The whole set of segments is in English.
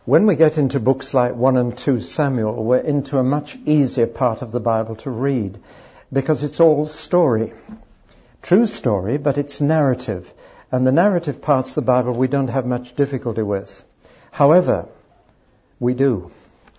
When we get into books like 1 and 2 Samuel, we're into a much easier part of the Bible to read because it's all story. True story, but it's narrative. And the narrative parts of the Bible we don't have much difficulty with. However, we do.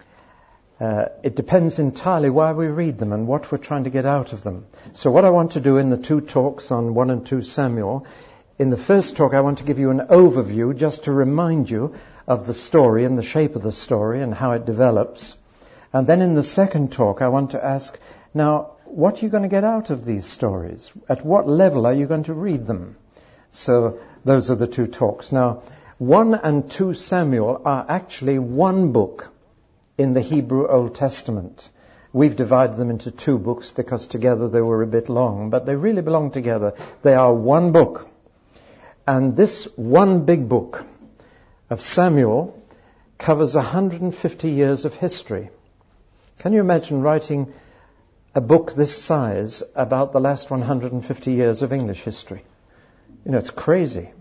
It depends entirely why we read them and what we're trying to get out of them. So what I want to do in the 2 talks on 1 and 2 Samuel, in the first talk I want to give you an overview just to remind you of the story and the shape of the story and how it develops. And then in the second talk I want to ask, now, what are you going to get out of these stories? At what level are you going to read them? So those are the 2 talks. Now, 1 and 2 Samuel are actually one book in the Hebrew Old Testament. We've divided them into 2 books because together they were a bit long, but they really belong together. They are one book. And this one big book of Samuel covers 150 years of history. Can you imagine writing a book this size about the last 150 years of English history? You know, it's crazy.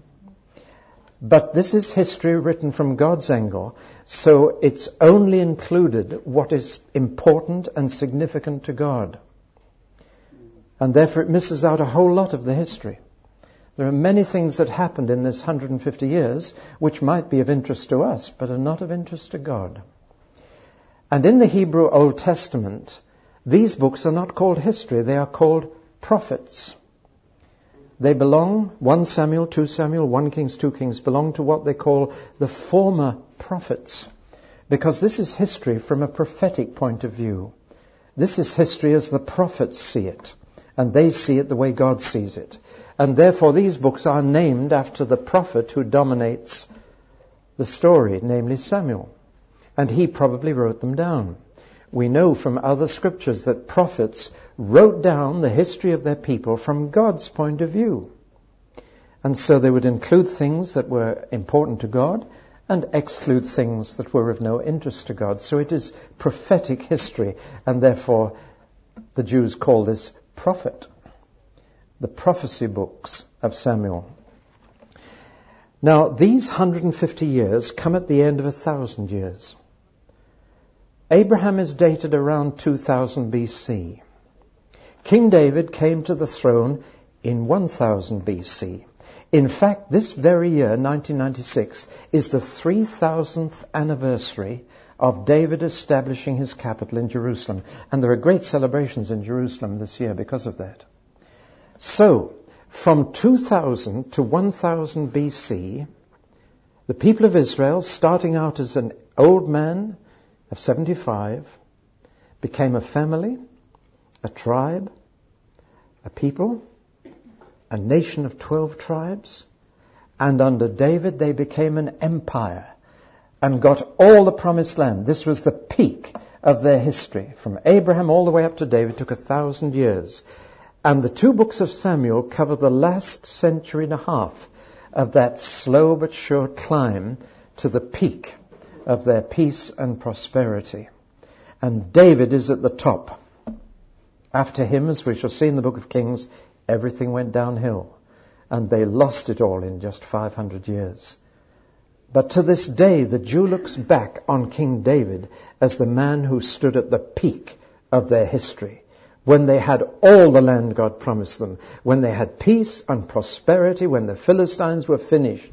But this is history written from God's angle, so it's only included what is important and significant to God. And therefore it misses out a whole lot of the history. There are many things that happened in this 150 years which might be of interest to us, but are not of interest to God. And in the Hebrew Old Testament, these books are not called history, they are called prophets. They belong, 1 Samuel, 2 Samuel, 1 Kings, 2 Kings, belong to what they call the former prophets. Because this is history from a prophetic point of view. This is history as the prophets see it. And they see it the way God sees it. And therefore these books are named after the prophet who dominates the story, namely Samuel. And he probably wrote them down. We know from other scriptures that prophets wrote down the history of their people from God's point of view. And so they would include things that were important to God and exclude things that were of no interest to God. So it is prophetic history, and therefore the Jews call this prophet, the prophecy books of Samuel. Now, these 150 years come at the end of 1,000 years. Abraham is dated around 2000 BC. King David came to the throne in 1000 BC. In fact, this very year, 1996, is the 3000th anniversary of David establishing his capital in Jerusalem. And there are great celebrations in Jerusalem this year because of that. So, from 2000 to 1000 BC, the people of Israel, starting out as an old man of 75, became a family, a tribe, a people, a nation of 12 tribes, and under David they became an empire and got all the promised land. This was the peak of their history. From Abraham all the way up to David took 1,000 years. And the 2 books of Samuel cover the last century and a half of that slow but sure climb to the peak of their peace and prosperity. And David is at the top. After him, as we shall see in the book of Kings, everything went downhill. And they lost it all in just 500 years. But to this day, the Jew looks back on King David as the man who stood at the peak of their history, when they had all the land God promised them, when they had peace and prosperity, when the Philistines were finished.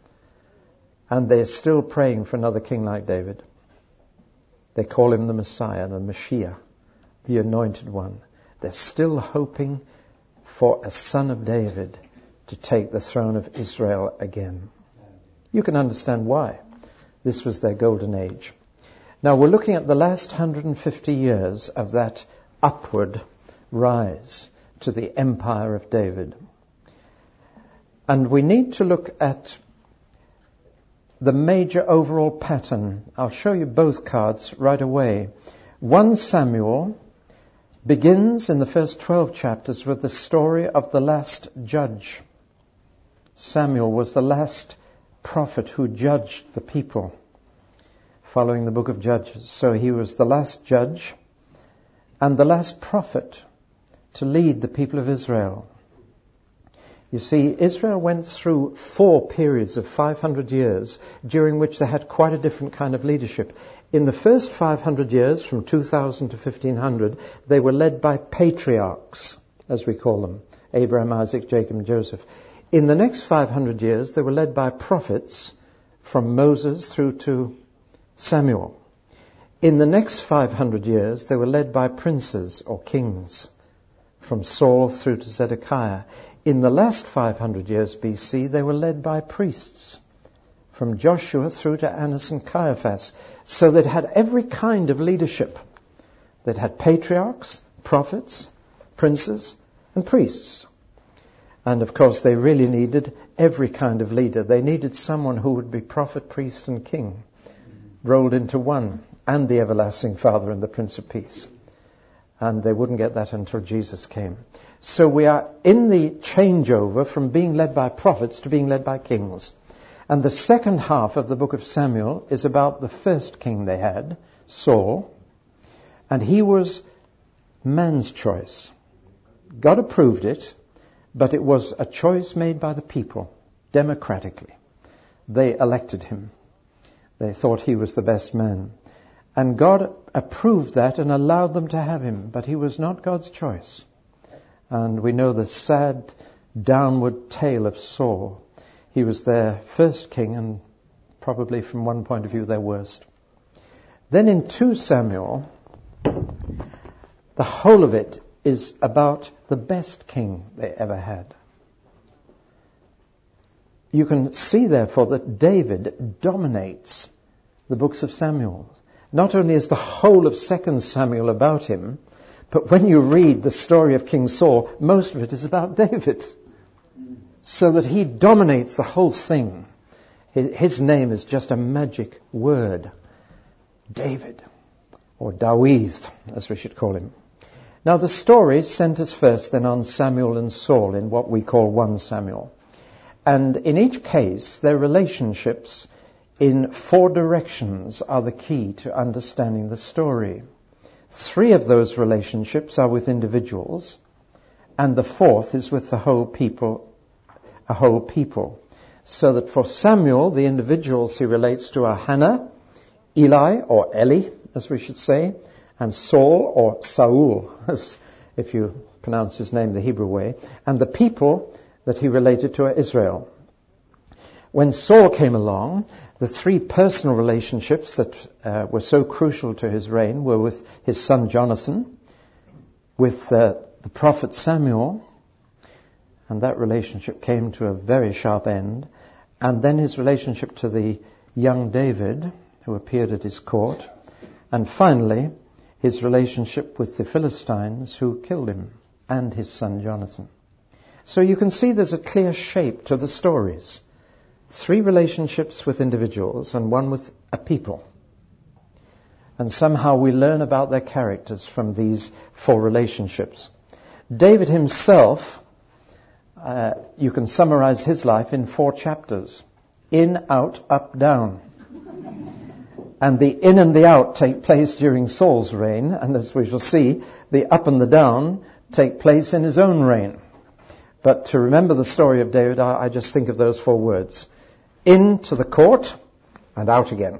And they're still praying for another king like David. They call him the Messiah, the Mashiach, the Anointed One. They're still hoping for a son of David to take the throne of Israel again. You can understand why. This was their golden age. Now we're looking at the last 150 years of that upward rise to the empire of David. And we need to look at the major overall pattern. I'll show you both cards right away. 1 Samuel begins in the first 12 chapters with the story of the last judge. Samuel was the last prophet who judged the people following the book of Judges. So he was the last judge and the last prophet to lead the people of Israel. You see, Israel went through 4 periods of 500 years during which they had quite a different kind of leadership. In the first 500 years, from 2000 to 1500, they were led by patriarchs, as we call them, Abraham, Isaac, Jacob, and Joseph. In the next 500 years, they were led by prophets from Moses through to Samuel. In the next 500 years, they were led by princes or kings from Saul through to Zedekiah. In the last 500 years BC, they were led by priests from Joshua through to Annas and Caiaphas. So they'd had every kind of leadership. They'd had patriarchs, prophets, princes, and priests. And of course, they really needed every kind of leader. They needed someone who would be prophet, priest, and king, rolled into one, and the everlasting Father and the Prince of Peace. And they wouldn't get that until Jesus came. So we are in the changeover from being led by prophets to being led by kings. And the second half of the book of Samuel is about the first king they had, Saul. And he was man's choice. God approved it, but it was a choice made by the people, democratically. They elected him. They thought he was the best man. And God approved that and allowed them to have him, but he was not God's choice. And we know the sad downward tale of Saul. He was their first king and probably from one point of view their worst. Then in 2 Samuel, the whole of it is about the best king they ever had. You can see therefore that David dominates the books of Samuel. Not only is the whole of 2 Samuel about him, but when you read the story of King Saul, most of it is about David. So that he dominates the whole thing. His name is just a magic word. David, or Dawid, as we should call him. Now the story centers first then on Samuel and Saul in what we call 1 Samuel. And in each case, their relationships in 4 directions are the key to understanding the story. 3 of those relationships are with individuals, and the 4th is with the whole people, a whole people. So that for Samuel, the individuals he relates to are Hannah, Eli, or Eli, as we should say, and Saul, or Saul, as if you pronounce his name the Hebrew way, and the people that he related to are Israel. When Saul came along, the 3 personal relationships that were so crucial to his reign were with his son Jonathan, with the prophet Samuel, and that relationship came to a very sharp end, and then his relationship to the young David, who appeared at his court, and finally his relationship with the Philistines who killed him, and his son Jonathan. So you can see there's a clear shape to the stories. 3 relationships with individuals and 1 with a people. And somehow we learn about their characters from these 4 relationships. David himself, you can summarize his life in 4 chapters. In, out, up, down. And the in and the out take place during Saul's reign, and as we shall see, the up and the down take place in his own reign. But to remember the story of David, I just think of those 4 words. Into the court and out again.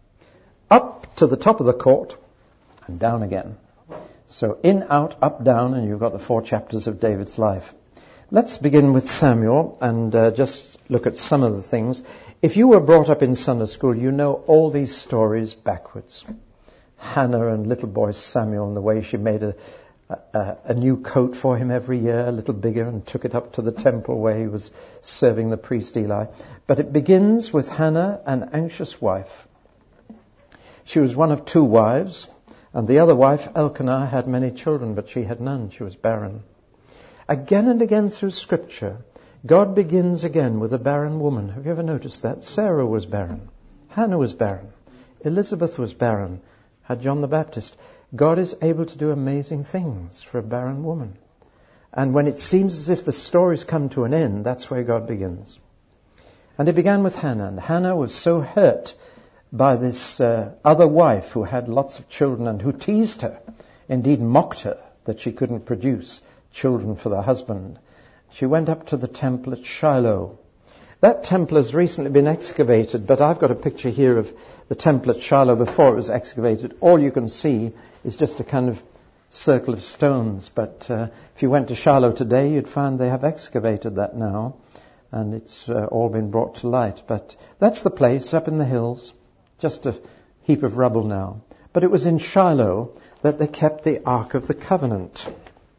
Up to the top of the court and down again. So in, out, up, down, and you've got the 4 chapters of David's life. Let's begin with Samuel and just look at some of the things. If you were brought up in Sunday school, you know all these stories backwards. Hannah and little boy Samuel and the way she made a new coat for him every year, a little bigger, and took it up to the temple where he was serving the priest Eli. But it begins with Hannah, an anxious wife. She was one of 2 wives, and the other wife, Elkanah, had many children, but she had none. She was barren. Again and again through Scripture, God begins again with a barren woman. Have you ever noticed that? Sarah was barren. Hannah was barren. Elizabeth was barren. Had John the Baptist. God is able to do amazing things for a barren woman. And when it seems as if the story's come to an end, that's where God begins. And it began with Hannah. And Hannah was so hurt by this other wife who had lots of children and who teased her, indeed mocked her, that she couldn't produce children for the husband. she went up to the temple at Shiloh. That temple has recently been excavated, but I've got a picture here of the temple at Shiloh before it was excavated. All you can see is just a kind of circle of stones, but if you went to Shiloh today, you'd find they have excavated that now, and it's all been brought to light. But that's the place up in the hills, just a heap of rubble now. But it was in Shiloh that they kept the Ark of the Covenant.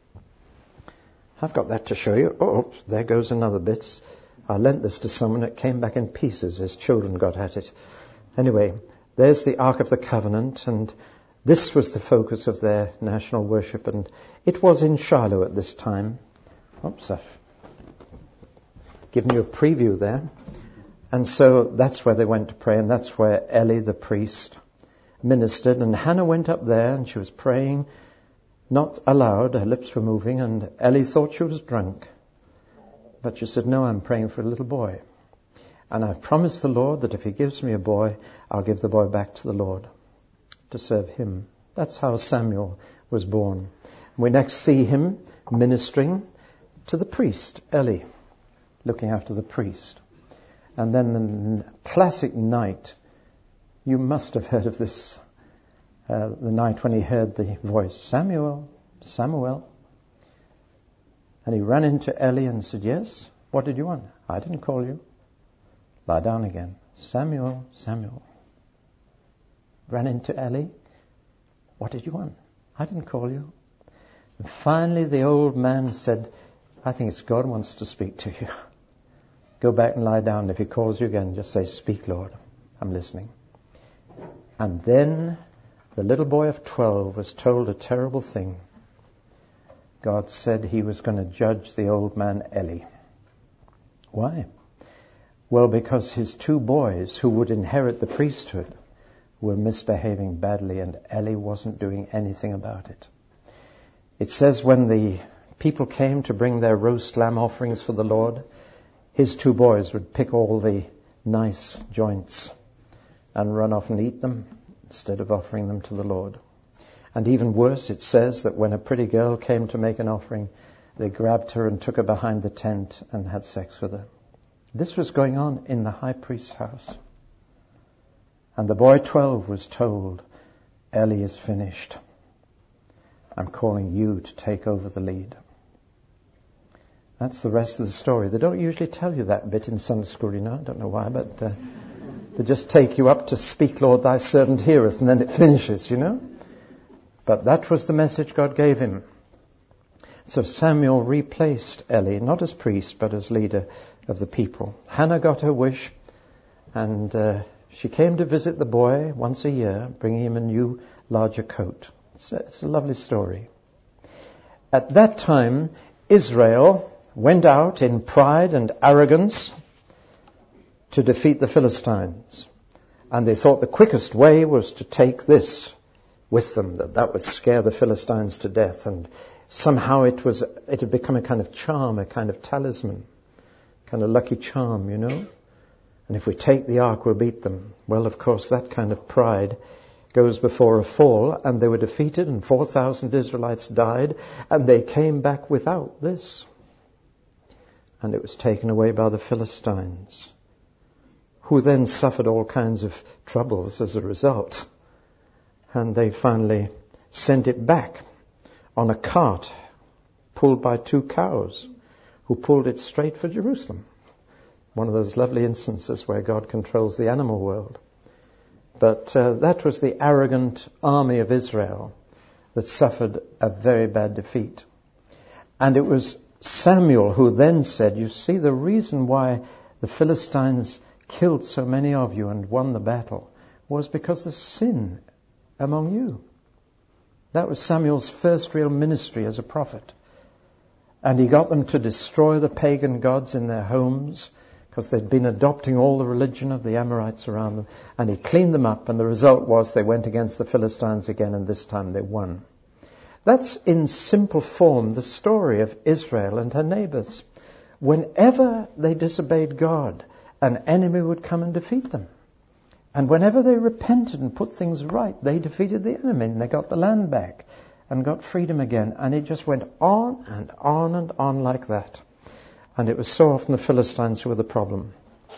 I've got that to show you. Oh, there goes another bit. I lent this to someone. It came back in pieces. His children got at it. Anyway, there's the Ark of the Covenant, and this was the focus of their national worship, and it was in Shiloh at this time. Oops, I've given you a preview there. And so that's where they went to pray, and that's where Eli the priest ministered. And Hannah went up there, and she was praying, not aloud, her lips were moving, and Eli thought she was drunk. But she said, no, I'm praying for a little boy. And I've promised the Lord that if he gives me a boy, I'll give the boy back to the Lord to serve him. That's how Samuel was born. We next see him ministering to the priest, Eli, looking after the priest. And then the classic night, you must have heard of this, the night when he heard the voice, Samuel, Samuel. And he ran into Eli and said, yes, what did you want? I didn't call you. Lie down again. Samuel, Samuel. Ran into Eli. What did you want? I didn't call you. And finally the old man said, I think it's God wants to speak to you. Go back and lie down. If he calls you again, just say, speak, Lord. I'm listening. And then the little boy of 12 was told a terrible thing. God said he was going to judge the old man Eli. Why? Well, because his two boys who would inherit the priesthood were misbehaving badly, and Eli wasn't doing anything about it. It says when the people came to bring their roast lamb offerings for the Lord, his two boys would pick all the nice joints and run off and eat them instead of offering them to the Lord. And even worse, it says that when a pretty girl came to make an offering, they grabbed her and took her behind the tent and had sex with her. This was going on in the high priest's house. And the boy 12 was told, Eli is finished. I'm calling you to take over the lead. That's the rest of the story. They don't usually tell you that bit in Sunday school, you know. I don't know why, but they just take you up to speak, Lord, thy servant heareth, and then it finishes, you know. But that was the message God gave him. So Samuel replaced Eli, not as priest, but as leader of the people. Hannah got her wish, and she came to visit the boy once a year, bringing him a new, larger coat. It's a lovely story. At that time, Israel went out in pride and arrogance to defeat the Philistines. And they thought the quickest way was to take this with them, that would scare the Philistines to death. And somehow it had become a kind of charm, a kind of talisman, kind of lucky charm, you know. And if we take the ark, we'll beat them. Well, of course, that kind of pride goes before a fall, and they were defeated, and 4,000 Israelites died, and they came back without this. And it was taken away by the Philistines, who then suffered all kinds of troubles as a result. And they finally sent it back on a cart pulled by 2 cows, who pulled it straight for Jerusalem. One of those lovely instances where God controls the animal world. But that was the arrogant army of Israel that suffered a very bad defeat. And it was Samuel who then said, you see, the reason why the Philistines killed so many of you and won the battle was because the sin among you. That was Samuel's first real ministry as a prophet. And he got them to destroy the pagan gods in their homes, because they'd been adopting all the religion of the Amorites around them. And he cleaned them up, and the result was they went against the Philistines again, and this time they won. That's in simple form the story of Israel and her neighbors. Whenever they disobeyed God, an enemy would come and defeat them. And whenever they repented and put things right, they defeated the enemy, and they got the land back and got freedom again. And it just went on and on and on like that. And it was so often the Philistines who were the problem.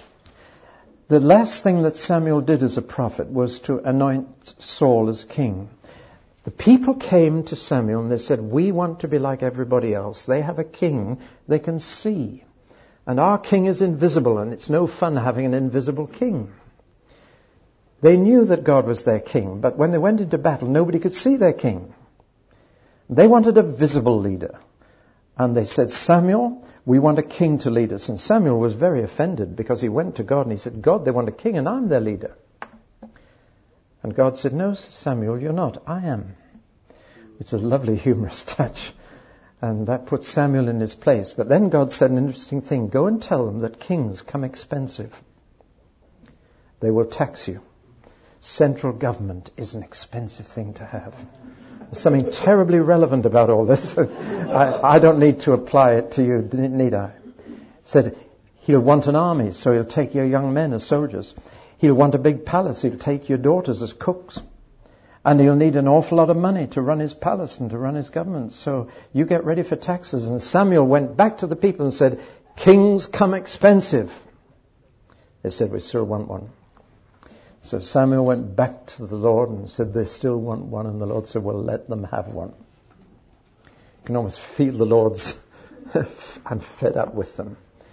The last thing that Samuel did as a prophet was to anoint Saul as king. The people came to Samuel and they said, we want to be like everybody else. They have a king they can see. And our king is invisible, and it's no fun having an invisible king. They knew that God was their king, but when they went into battle, nobody could see their king. They wanted a visible leader. And they said, Samuel, we want a king to lead us. And Samuel was very offended because he went to God and he said, God, they want a king and I'm their leader. And God said, no, Samuel, you're not. I am. It's a lovely humorous touch. And that put Samuel in his place. But then God said an interesting thing. Go and tell them that kings come expensive. They will tax you. Central government is an expensive thing to have. There's something terribly relevant about all this. I don't need to apply it to you, need I? Said, he'll want an army, so he'll take your young men as soldiers. He'll want a big palace, he'll take your daughters as cooks. And he'll need an awful lot of money to run his palace and to run his government. So you get ready for taxes. And Samuel went back to the people and said, kings come expensive. They said, we still want one. So Samuel went back to the Lord and said, they still want one. And the Lord said, well, let them have one. You can almost feel the Lord's I'm fed up with them.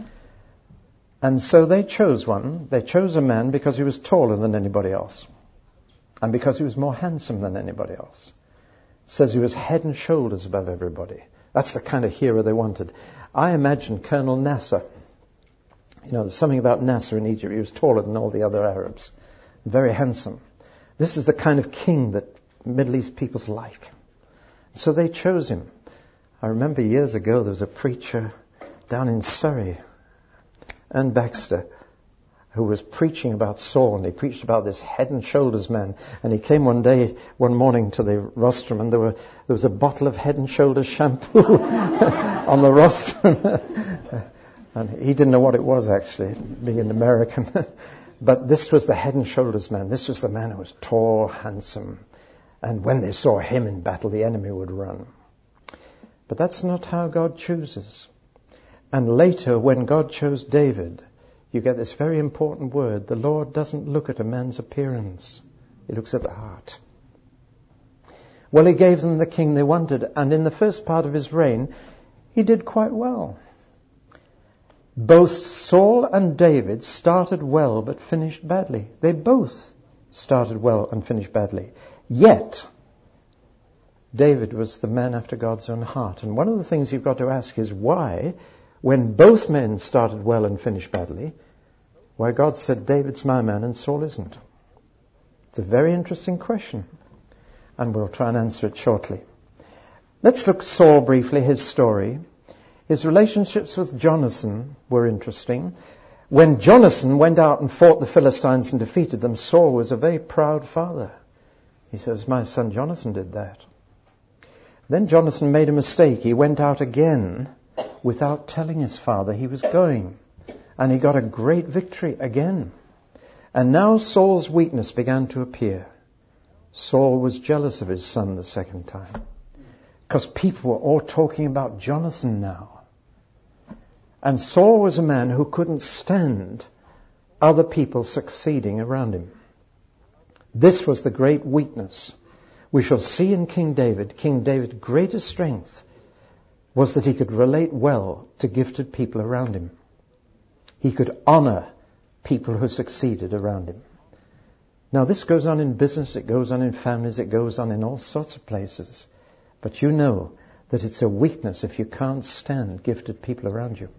And so they chose one. They chose a man because he was taller than anybody else. And because he was more handsome than anybody else. It says he was head and shoulders above everybody. That's the kind of hero they wanted. I imagine Colonel Nasser. You know, there's something about Nasser in Egypt. He was taller than all the other Arabs. Very handsome. This is the kind of king that Middle East peoples like. So they chose him. I remember years ago there was a preacher down in Surrey and Baxter who was preaching about Saul, and he preached about this head and shoulders man. And he came one morning to the rostrum, and there was a bottle of head and shoulders shampoo on the rostrum. And he didn't know what it was actually, being an American. But this was the head and shoulders man. This was the man who was tall, handsome. And when they saw him in battle, the enemy would run. But that's not how God chooses. And later, when God chose David, you get this very important word. The Lord doesn't look at a man's appearance. He looks at the heart. Well, he gave them the king they wanted. And in the first part of his reign, he did quite well. Both Saul and David started well but finished badly. They both started well and finished badly. Yet, David was the man after God's own heart. And one of the things you've got to ask is why, when both men started well and finished badly, why God said, David's my man and Saul isn't. It's a very interesting question. And we'll try and answer it shortly. Let's look at Saul briefly, his story. His relationships with Jonathan were interesting. When Jonathan went out and fought the Philistines and defeated them, Saul was a very proud father. He says, my son Jonathan did that. Then Jonathan made a mistake. He went out again without telling his father he was going. And he got a great victory again. And now Saul's weakness began to appear. Saul was jealous of his son the second time. Because people were all talking about Jonathan now. And Saul was a man who couldn't stand other people succeeding around him. This was the great weakness. We shall see in King David. King David's greatest strength was that he could relate well to gifted people around him. He could honor people who succeeded around him. Now this goes on in business, it goes on in families, it goes on in all sorts of places. But you know that it's a weakness if you can't stand gifted people around you.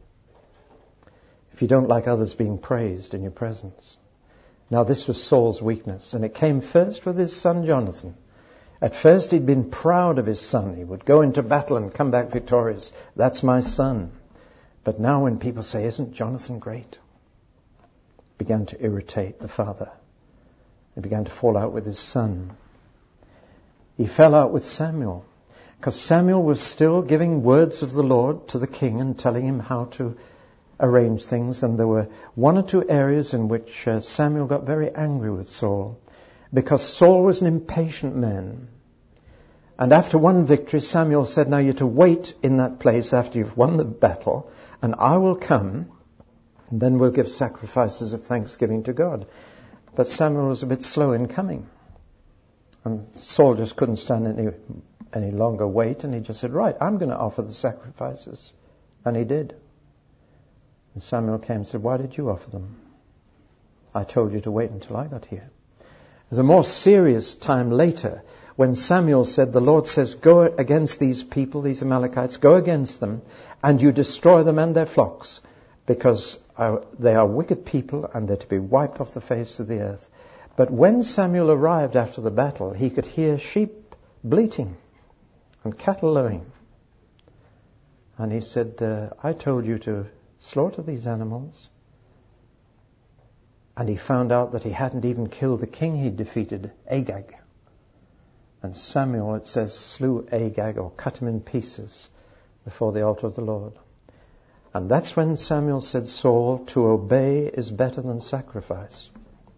If you don't like others being praised in your presence. Now this was Saul's weakness, and it came first with his son Jonathan. At first he'd been proud of his son. He would go into battle and come back victorious. That's my son. But now when people say, isn't Jonathan great? It began to irritate the father. He began to fall out with his son. He fell out with Samuel. Because Samuel was still giving words of the Lord to the king and telling him how to arrange things. And there were one or two areas in which Samuel got very angry with Saul. Because Saul was an impatient man. And after one victory, Samuel said, now you're to wait in that place after you've won the battle, and I will come, and then we'll give sacrifices of thanksgiving to God. But Samuel was a bit slow in coming. And Saul just couldn't stand any longer wait, and he just said, right, I'm going to offer the sacrifices. And he did. And Samuel came and said, why did you offer them? I told you to wait until I got here. There's a more serious time later when Samuel said, the Lord says, go against these people, these Amalekites, go against them, and you destroy them and their flocks, because they are wicked people and they're to be wiped off the face of the earth. But when Samuel arrived after the battle, he could hear sheep bleating and cattle lowing. And he said, I told you to slaughter these animals. And he found out that he hadn't even killed the king he'd defeated, Agag. And Samuel, it says, slew Agag, or cut him in pieces before the altar of the Lord. And that's when Samuel said, Saul, to obey is better than sacrifice.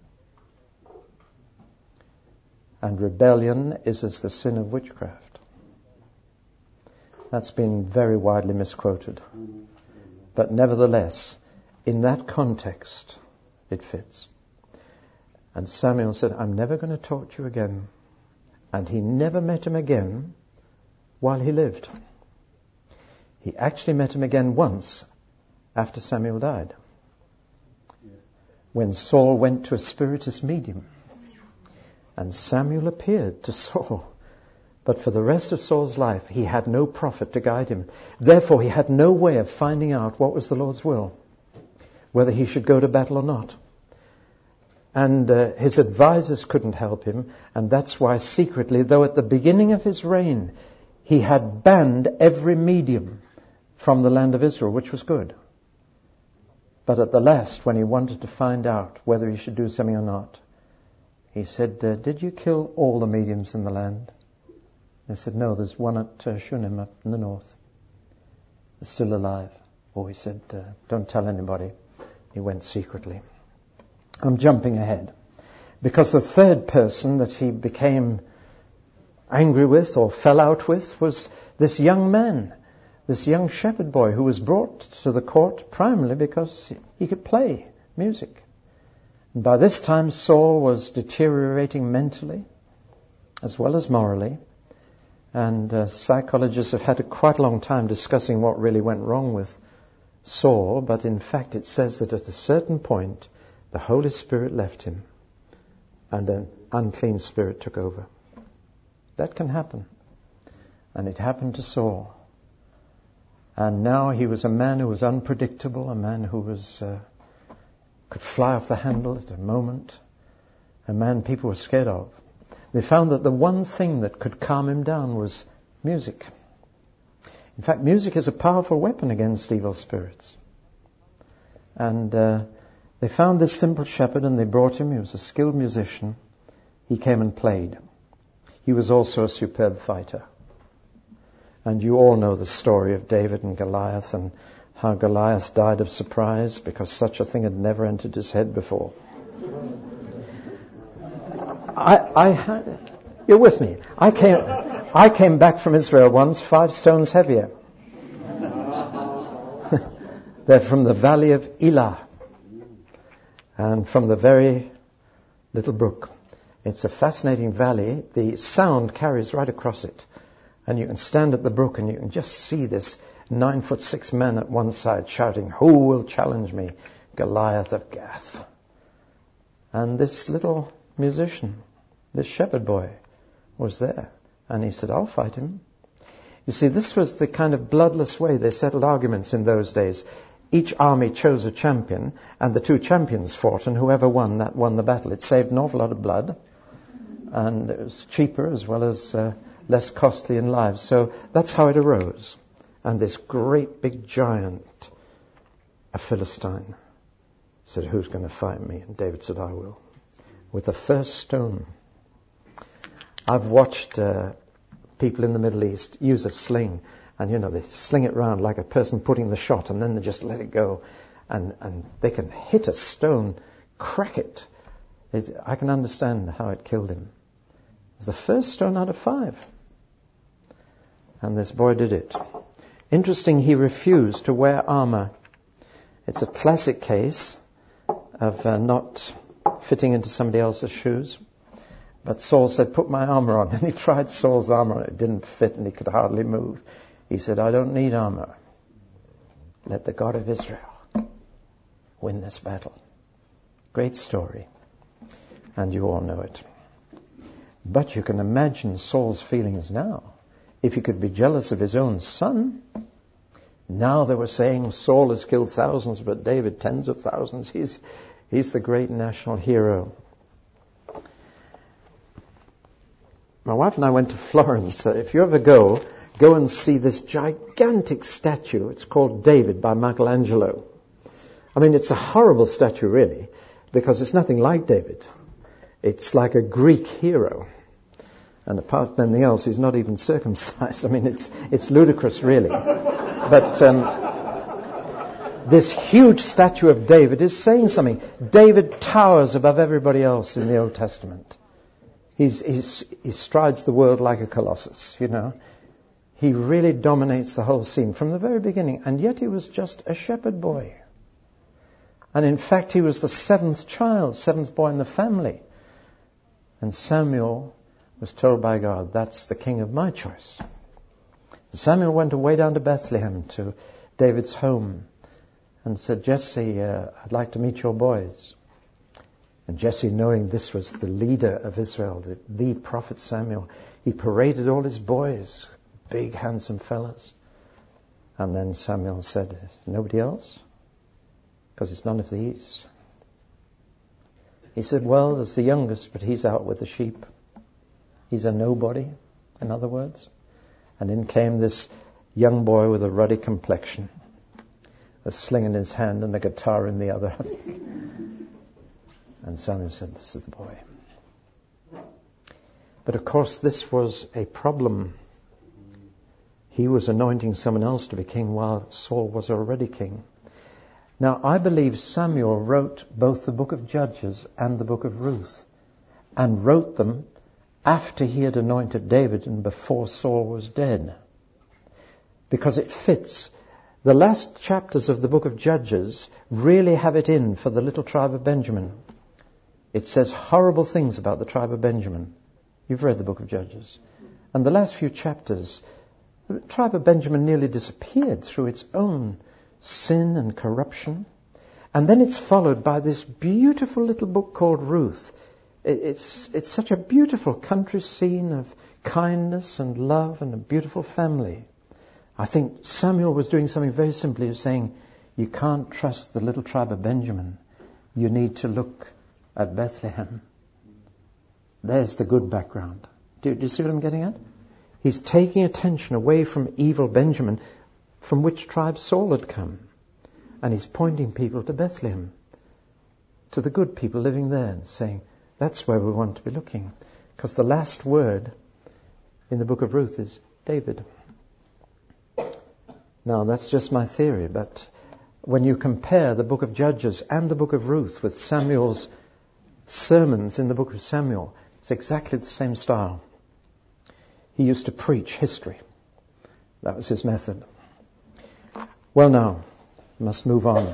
And rebellion is as the sin of witchcraft. That's been very widely misquoted. But nevertheless, in that context, it fits. And Samuel said, I'm never going to talk to you again. And he never met him again while he lived. He actually met him again once after Samuel died. When Saul went to a spiritist medium. And Samuel appeared to Saul. But for the rest of Saul's life, he had no prophet to guide him. Therefore, he had no way of finding out what was the Lord's will, whether he should go to battle or not. And his advisors couldn't help him, and that's why secretly, though at the beginning of his reign, he had banned every medium from the land of Israel, which was good. But at the last, when he wanted to find out whether he should do something or not, he said, did you kill all the mediums in the land? They said, no, there's one at Shunem up in the north. It's still alive. Oh, he said, don't tell anybody. He went secretly. I'm jumping ahead. Because the third person that he became angry with or fell out with was this young man, this young shepherd boy who was brought to the court primarily because he could play music. And by this time Saul was deteriorating mentally as well as morally. And psychologists have had quite a long time discussing what really went wrong with Saul. But in fact it says that at a certain point the Holy Spirit left him and an unclean spirit took over. That can happen. And it happened to Saul. And now he was a man who was unpredictable, a man who was could fly off the handle at a moment, a man people were scared of. They found that the one thing that could calm him down was music. In fact, music is a powerful weapon against evil spirits. And they found this simple shepherd and they brought him. He was a skilled musician. He came and played. He was also a superb fighter. And you all know the story of David and Goliath and how Goliath died of surprise because such a thing had never entered his head before. You're with me. I came back from Israel once 5 stones heavier. They're from the valley of Elah and from the very little brook. It's a fascinating valley. The sound carries right across it. And you can stand at the brook and you can just see this 9'6" man at one side shouting, "Who will challenge me? Goliath of Gath." And this little musician, this shepherd boy, was there. And he said, "I'll fight him." You see, this was the kind of bloodless way they settled arguments in those days. Each army chose a champion, and the 2 champions fought, and whoever won, that won the battle. It saved an awful lot of blood, and it was cheaper as well as less costly in lives. So that's how it arose. And this great big giant, a Philistine, said, "Who's going to fight me?" And David said, "I will." With the first stone. I've watched people in the Middle East use a sling, and they sling it round like a person putting the shot, and then they just let it go, and they can hit a stone, crack it. I can understand how it killed him. It was the first stone out of 5. And this boy did it. Interesting, he refused to wear armor. It's a classic case of not fitting into somebody else's shoes. But Saul said, put my armor on. And he tried Saul's armor. It didn't fit and he could hardly move. He said, I don't need armor. Let the God of Israel win this battle. Great story. And you all know it. But you can imagine Saul's feelings now. If he could be jealous of his own son. Now they were saying Saul has killed thousands, but David tens of thousands. He's the great national hero. My wife and I went to Florence. If you ever go and see this gigantic statue. It's called David by Michelangelo. I mean, it's a horrible statue, really, because it's nothing like David. It's like a Greek hero. And apart from anything else, he's not even circumcised. I mean, it's ludicrous, really. But this huge statue of David is saying something. David towers above everybody else in the Old Testament. He strides the world like a colossus, you know. He really dominates the whole scene from the very beginning. And yet he was just a shepherd boy. And in fact, he was the seventh boy in the family. And Samuel was told by God, that's the king of my choice. Samuel went away down to Bethlehem, to David's home, and said, Jesse, I'd like to meet your boys. And Jesse, knowing this was the leader of Israel, the prophet Samuel, he paraded all his boys, big, handsome fellas. And then Samuel said, nobody else? Because it's none of these. He said, well, there's the youngest, but he's out with the sheep. He's a nobody, in other words. And in came this young boy with a ruddy complexion, a sling in his hand and a guitar in the other. And Samuel said, this is the boy. But of course, this was a problem. He was anointing someone else to be king while Saul was already king. Now, I believe Samuel wrote both the book of Judges and the book of Ruth, and wrote them after he had anointed David and before Saul was dead. Because it fits. The last chapters of the book of Judges really have it in for the little tribe of Benjamin. It says horrible things about the tribe of Benjamin. You've read the book of Judges. And the last few chapters, the tribe of Benjamin nearly disappeared through its own sin and corruption. And then it's followed by this beautiful little book called Ruth. It's such a beautiful country scene of kindness and love and a beautiful family. I think Samuel was doing something very simply. He was saying, you can't trust the little tribe of Benjamin. You need to look at Bethlehem. There's the good background. Do you see what I'm getting at? He's taking attention away from evil Benjamin, from which tribe Saul had come. And he's pointing people to Bethlehem, to the good people living there, and saying, that's where we want to be looking. Because the last word in the book of Ruth is David. Now, that's just my theory, but when you compare the book of Judges and the book of Ruth with Samuel's sermons in the book of Samuel, it's exactly the same style. He used to preach history. That was his method. Well, now, must move on.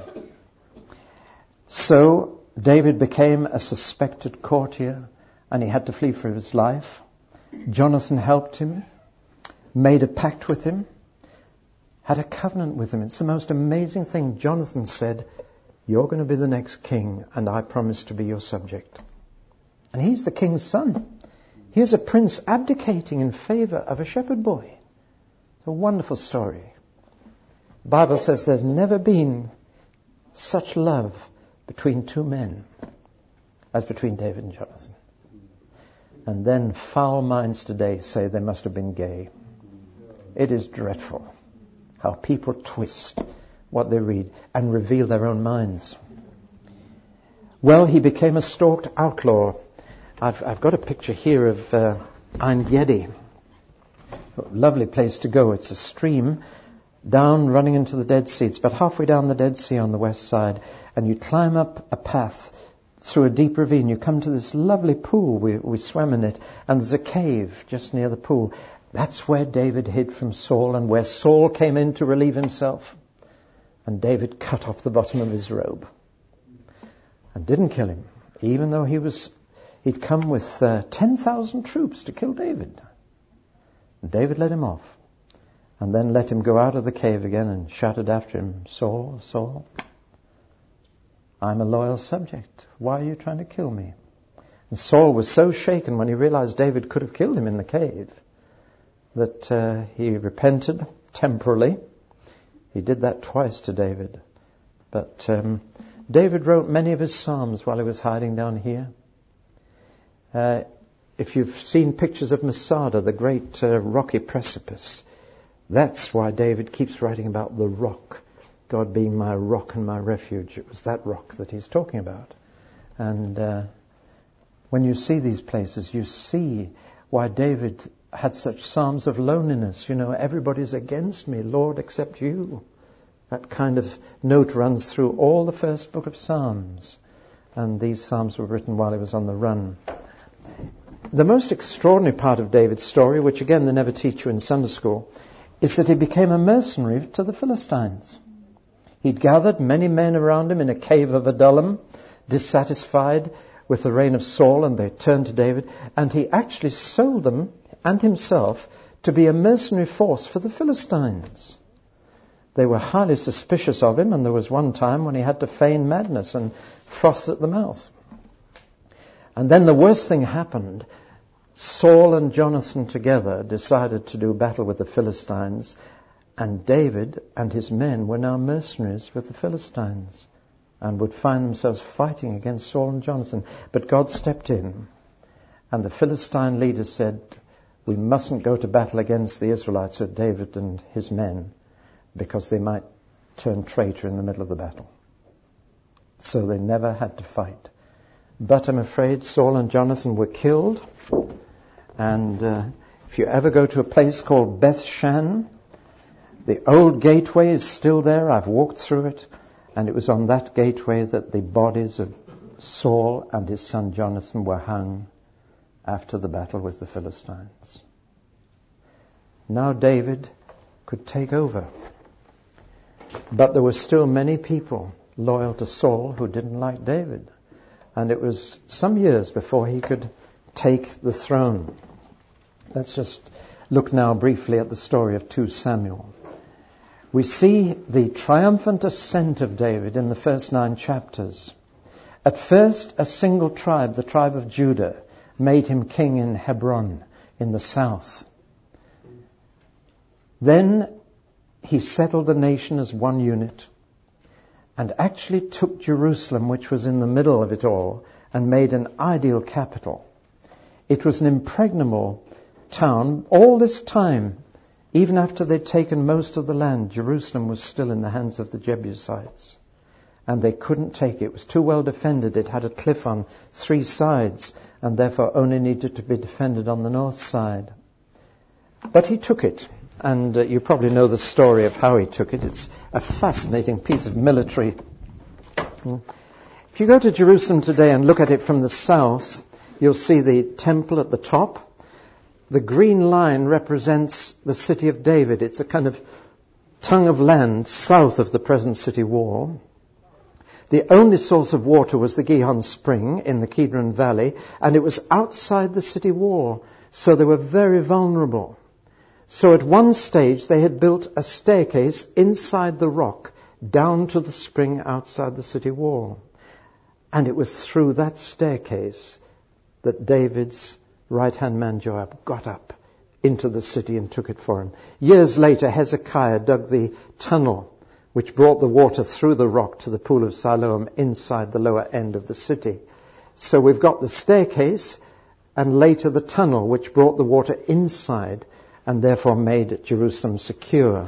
So, David became a suspected courtier and he had to flee for his life. Jonathan helped him, made a pact with him, had a covenant with him. It's the most amazing thing. Jonathan said, you're going to be the next king and I promise to be your subject. And he's the king's son. Here's a prince abdicating in favor of a shepherd boy. It's a wonderful story. The Bible says there's never been such love between two men as between David and Jonathan. And then foul minds today say they must have been gay. It is dreadful how people twist what they read and reveal their own minds. Well, he became a stalked outlaw. I've got a picture here of Ein Gedi. Lovely place to go. It's a stream down running into the Dead Sea. It's about halfway down the Dead Sea on the west side. And you climb up a path through a deep ravine. You come to this lovely pool. We swam in it. And there's a cave just near the pool. That's where David hid from Saul and where Saul came in to relieve himself. And David cut off the bottom of his robe and didn't kill him, even though he'd come with 10,000 troops to kill David. And David let him off and then let him go out of the cave again and shouted after him, Saul, Saul, I'm a loyal subject. Why are you trying to kill me? And Saul was so shaken when he realized David could have killed him in the cave that he repented temporarily. He did that twice to David. But David wrote many of his psalms while he was hiding down here. If you've seen pictures of Masada, the great rocky precipice, that's why David keeps writing about the rock, God being my rock and my refuge. It was that rock that he's talking about. And when you see these places, you see why David had such psalms of loneliness. You know, everybody's against me, Lord, except you. That kind of note runs through all the first book of Psalms. And these psalms were written while he was on the run. The most extraordinary part of David's story, which again they never teach you in Sunday school, is that he became a mercenary to the Philistines. He'd gathered many men around him in a cave of Adullam, dissatisfied with the reign of Saul, and they turned to David, and he actually sold them and himself to be a mercenary force for the Philistines. They were highly suspicious of him, and there was one time when he had to feign madness and froth at the mouth. And then the worst thing happened. Saul and Jonathan together decided to do battle with the Philistines, and David and his men were now mercenaries with the Philistines and would find themselves fighting against Saul and Jonathan. But God stepped in, and the Philistine leaders said, we mustn't go to battle against the Israelites with David and his men, because they might turn traitor in the middle of the battle. So they never had to fight. But I'm afraid Saul and Jonathan were killed. And if you ever go to a place called Beth Shan, the old gateway is still there. I've walked through it. And it was on that gateway that the bodies of Saul and his son Jonathan were hung after the battle with the Philistines. Now David could take over. But there were still many people loyal to Saul who didn't like David. And it was some years before he could take the throne. Let's just look now briefly at the story of 2 Samuel. We see the triumphant ascent of David in the first 9 chapters. At first, a single tribe, the tribe of Judah, made him king in Hebron in the south. Then he settled the nation as one unit and actually took Jerusalem, which was in the middle of it all, and made an ideal capital. It was an impregnable town. All this time, even after they'd taken most of the land, Jerusalem was still in the hands of the Jebusites. And they couldn't take it. It was too well defended. It had a cliff on 3 sides, and therefore only needed to be defended on the north side. But he took it. And you probably know the story of how he took it. It's a fascinating piece of military. If you go to Jerusalem today and look at it from the south, you'll see the temple at the top. The green line represents the city of David. It's a kind of tongue of land south of the present city wall. The only source of water was the Gihon Spring in the Kidron Valley, and it was outside the city wall, so they were very vulnerable. So at one stage they had built a staircase inside the rock down to the spring outside the city wall. And it was through that staircase that David's right-hand man Joab got up into the city and took it for him. Years later, Hezekiah dug the tunnel which brought the water through the rock to the pool of Siloam inside the lower end of the city. So we've got the staircase and later the tunnel which brought the water inside and therefore made Jerusalem secure.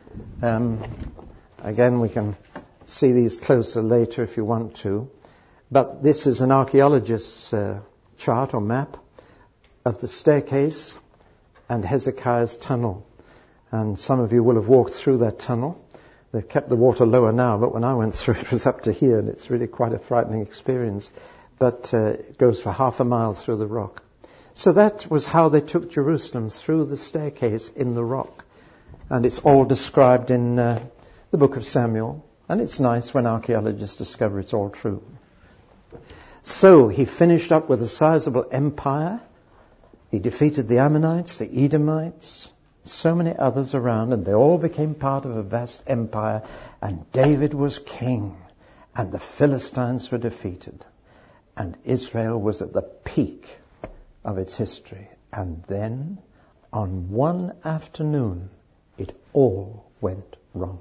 Again, we can see these closer later if you want to. But this is an archaeologist's chart or map of the staircase and Hezekiah's tunnel. And some of you will have walked through that tunnel. They've kept the water lower now, but when I went through it was up to here, and it's really quite a frightening experience. But it goes for half a mile through the rock. So that was how they took Jerusalem, through the staircase in the rock. And it's all described in the book of Samuel. And it's nice when archaeologists discover it's all true. So he finished up with a sizable empire. He defeated the Ammonites, the Edomites, so many others around, and they all became part of a vast empire. And David was king, and the Philistines were defeated. And Israel was at the peak of its history. And then, on one afternoon, it all went wrong.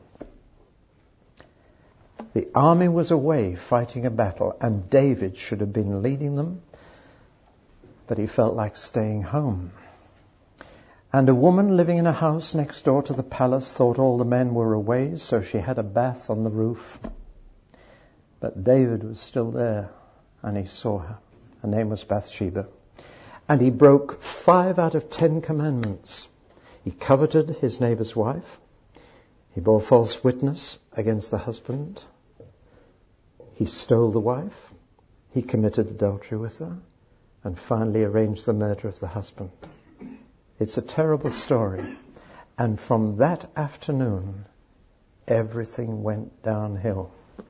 The army was away fighting a battle, and David should have been leading them, but he felt like staying home. And a woman living in a house next door to the palace thought all the men were away, so she had a bath on the roof. But David was still there, and he saw her. Her name was Bathsheba. And he broke 5 out of 10 commandments. He coveted his neighbor's wife. He bore false witness against the husband. He stole the wife. He committed adultery with her. And finally arranged the murder of the husband. It's a terrible story. And from that afternoon, everything went downhill.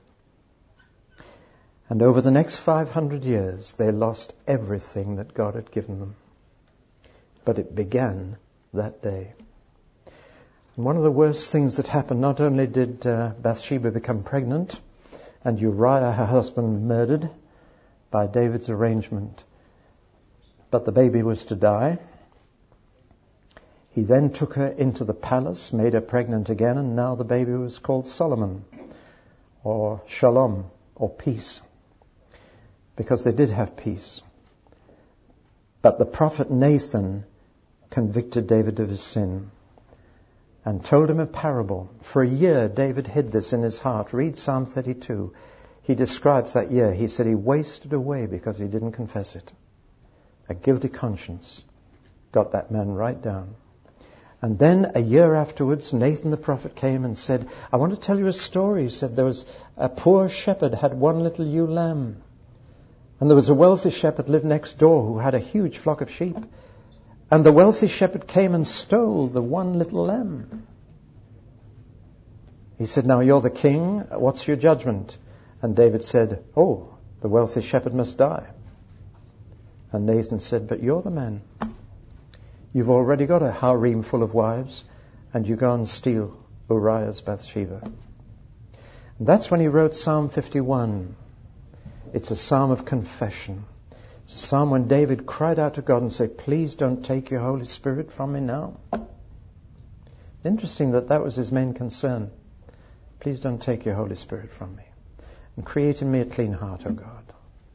And over the next 500 years, they lost everything that God had given them. But it began that day. And one of the worst things that happened, not only did Bathsheba become pregnant, and Uriah, her husband, murdered by David's arrangement, but the baby was to die. He then took her into the palace, made her pregnant again, and now the baby was called Solomon, or Shalom, or peace, because they did have peace. But the prophet Nathan convicted David of his sin and told him a parable. For a year, David hid this in his heart. Read Psalm 32. He describes that year. He said he wasted away because he didn't confess it. A guilty conscience got that man right down. And then a year afterwards, Nathan the prophet came and said, I want to tell you a story. He said there was a poor shepherd had one little ewe lamb. And there was a wealthy shepherd lived next door who had a huge flock of sheep. And the wealthy shepherd came and stole the one little lamb. He said, now you're the king. What's your judgment? And David said, oh, the wealthy shepherd must die. And Nathan said, but you're the man. You've already got a harem full of wives, and you go and steal Uriah's Bathsheba. And that's when he wrote Psalm 51. It's a psalm of confession. It's a psalm when David cried out to God and said, please don't take your Holy Spirit from me now. Interesting that was his main concern. Please don't take your Holy Spirit from me. And create in me a clean heart, O God.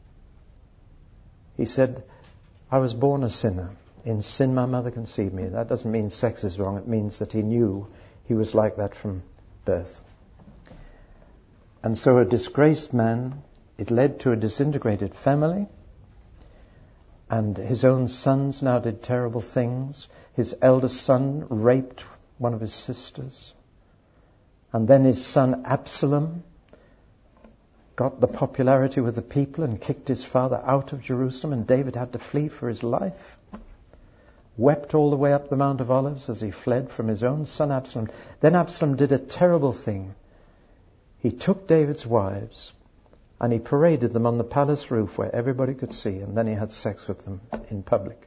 He said, I was born a sinner. In sin my mother conceived me. That doesn't mean sex is wrong. It means that he knew he was like that from birth. And so a disgraced man, it led to a disintegrated family. And his own sons now did terrible things. His eldest son raped one of his sisters. And then his son Absalom got the popularity with the people and kicked his father out of Jerusalem, and David had to flee for his life. Wept all the way up the Mount of Olives as he fled from his own son Absalom. Then Absalom did a terrible thing. He took David's wives and he paraded them on the palace roof where everybody could see, and then he had sex with them in public.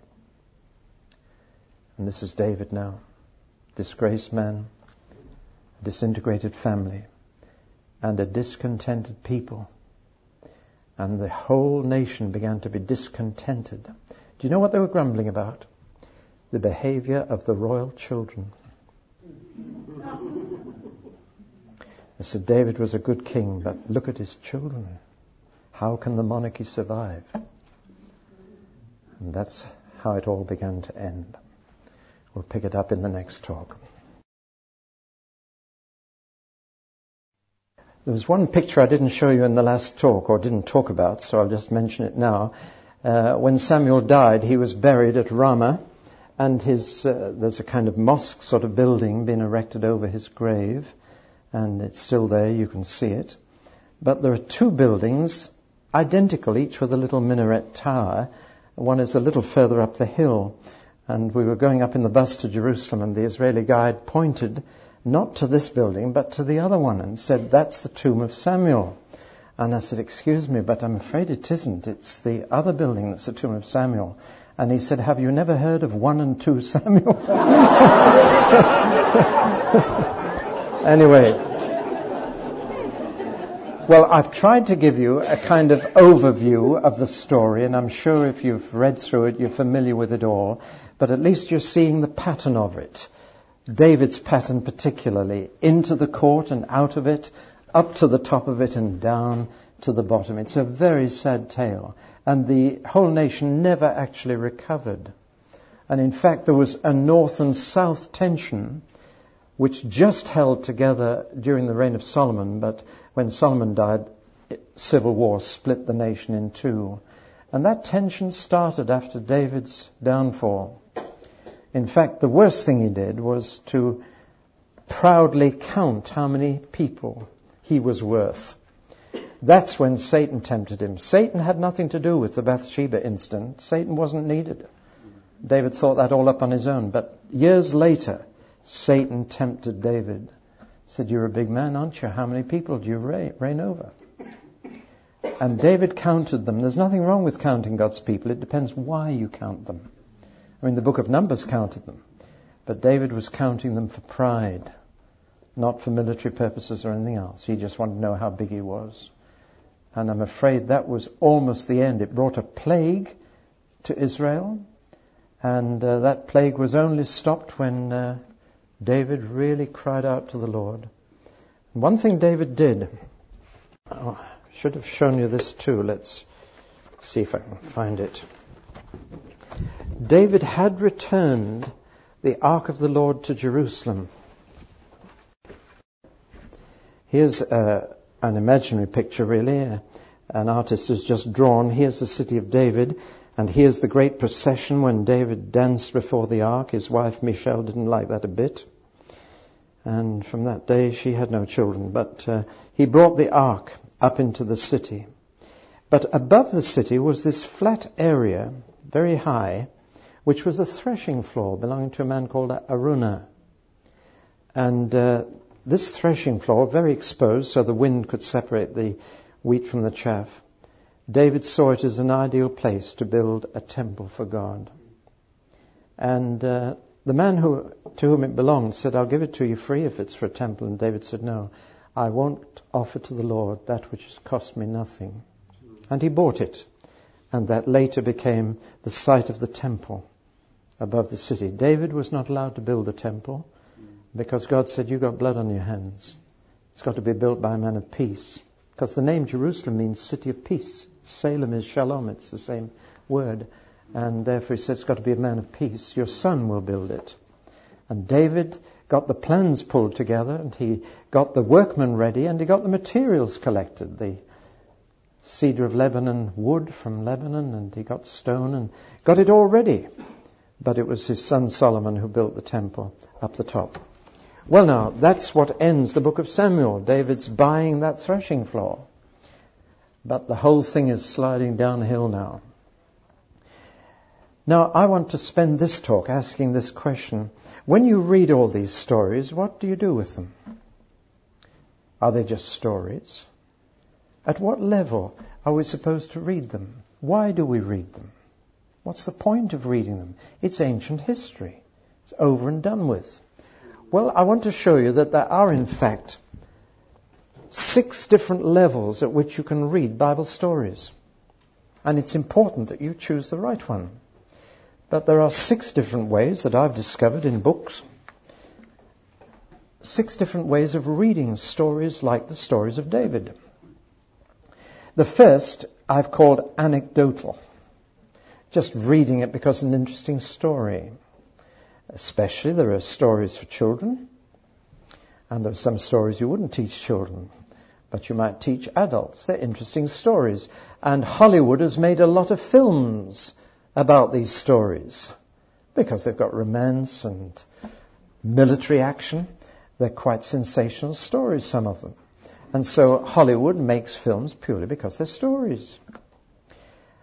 And this is David now. Disgraced man, a disintegrated family, and a discontented people. And the whole nation began to be discontented. Do you know what they were grumbling about? The behavior of the royal children. They said David was a good king, but look at his children. How can the monarchy survive? And that's how it all began to end. We'll pick it up in the next talk. There was one picture I didn't show you in the last talk, or didn't talk about, so I'll just mention it now. When Samuel died, he was buried at Ramah, and there's a kind of mosque sort of building been erected over his grave, and it's still there, you can see it. But there are 2 buildings, identical, each with a little minaret tower. One is a little further up the hill. And we were going up in the bus to Jerusalem, and the Israeli guide pointed not to this building, but to the other one, and said, "That's the tomb of Samuel." And I said, "Excuse me, but I'm afraid it isn't. It's the other building that's the tomb of Samuel." And he said, "Have you never heard of 1 and 2 Samuel?" Anyway, well, I've tried to give you a kind of overview of the story, and I'm sure if you've read through it, you're familiar with it all, but at least you're seeing the pattern of it. David's pattern particularly, into the court and out of it, up to the top of it and down to the bottom. It's a very sad tale. And the whole nation never actually recovered. And in fact, there was a north and south tension which just held together during the reign of Solomon, but when Solomon died, civil war split the nation in two. And that tension started after David's downfall. In fact, the worst thing he did was to proudly count how many people he was worth. That's when Satan tempted him. Satan had nothing to do with the Bathsheba incident. Satan wasn't needed. David thought that all up on his own. But years later, Satan tempted David. Said, "You're a big man, aren't you? How many people do you reign over?" And David counted them. There's nothing wrong with counting God's people. It depends why you count them. I mean, the book of Numbers counted them. But David was counting them for pride, not for military purposes or anything else. He just wanted to know how big he was. And I'm afraid that was almost the end. It brought a plague to Israel. And that plague was only stopped when David really cried out to the Lord. And one thing David did, I should have shown you this too. Let's see if I can find it. David had returned the Ark of the Lord to Jerusalem. Here's an imaginary picture, really. An artist has just drawn. Here's the city of David, and here's the great procession when David danced before the ark. His wife Michal didn't like that a bit. And from that day she had no children. But he brought the ark up into the city. But above the city was this flat area, very high, which was a threshing floor belonging to a man called Araunah. And this threshing floor, very exposed so the wind could separate the wheat from the chaff, David saw it as an ideal place to build a temple for God. And the man to whom it belonged said, "I'll give it to you free if it's for a temple." And David said, "No, I won't offer to the Lord that which has cost me nothing." And he bought it. And that later became the site of the temple above the city. David was not allowed to build a temple because God said, "You've got blood on your hands. It's got to be built by a man of peace." Because the name Jerusalem means city of peace. Salem is shalom. It's the same word. And therefore he said, "It's got to be a man of peace. Your son will build it." And David got the plans pulled together, and he got the workmen ready, and he got the materials collected. The cedar of Lebanon, wood from Lebanon, and he got stone and got it all ready. But it was his son Solomon who built the temple up the top. Well, now, that's what ends the book of Samuel. David's buying that threshing floor. But the whole thing is sliding downhill now. Now, I want to spend this talk asking this question. When you read all these stories, what do you do with them? Are they just stories? At what level are we supposed to read them? Why do we read them? What's the point of reading them? It's ancient history. It's over and done with. Well, I want to show you that there are, in fact, 6 different levels at which you can read Bible stories. And it's important that you choose the right one. But there are 6 different ways that I've discovered in books. 6 different ways of reading stories like the stories of David. The first I've called anecdotal. Just reading it because it's an interesting story. Especially there are stories for children. And there are some stories you wouldn't teach children. But you might teach adults. They're interesting stories. And Hollywood has made a lot of films about these stories. Because they've got romance and military action. They're quite sensational stories, some of them. And so Hollywood makes films purely because they're stories.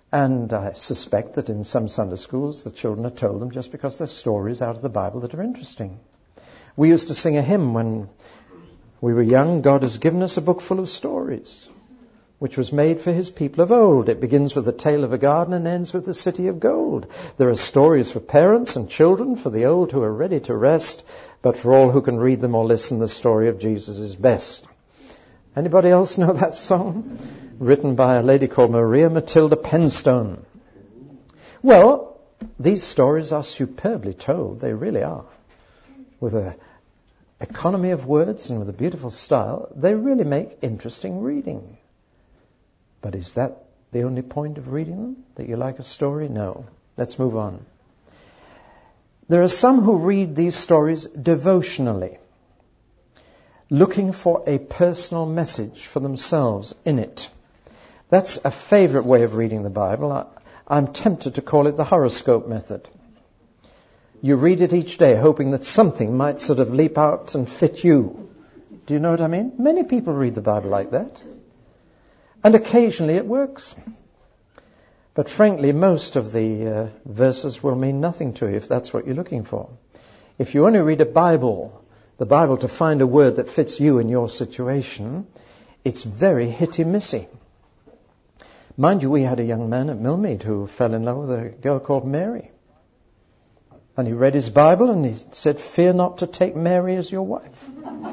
And I suspect that in some Sunday schools the children are told them just because they're stories out of the Bible that are interesting. We used to sing a hymn when we were young, God has given us a book full of stories, which was made for his people of old. It begins with the tale of a garden and ends with the city of gold. There are stories for parents and children, for the old who are ready to rest, but for all who can read them or listen, the story of Jesus is best. Anybody else know that song? Written by a lady called Maria Matilda Penstone. Well, these stories are superbly told. They really are. With an economy of words and with a beautiful style, they really make interesting reading. But is that the only point of reading them? That you like a story? No. Let's move on. There are some who read these stories devotionally, looking for a personal message for themselves in it. That's a favorite way of reading the Bible. I'm tempted to call it the horoscope method. You read it each day, hoping that something might sort of leap out and fit you. Do you know what I mean? Many people read the Bible like that. And occasionally it works. But frankly, most of the verses will mean nothing to you if that's what you're looking for. If you only read the Bible to find a word that fits you in your situation, it's very hit-y-missy. Mind you, we had a young man at Millmead who fell in love with a girl called Mary. And he read his Bible and he said, "Fear not to take Mary as your wife."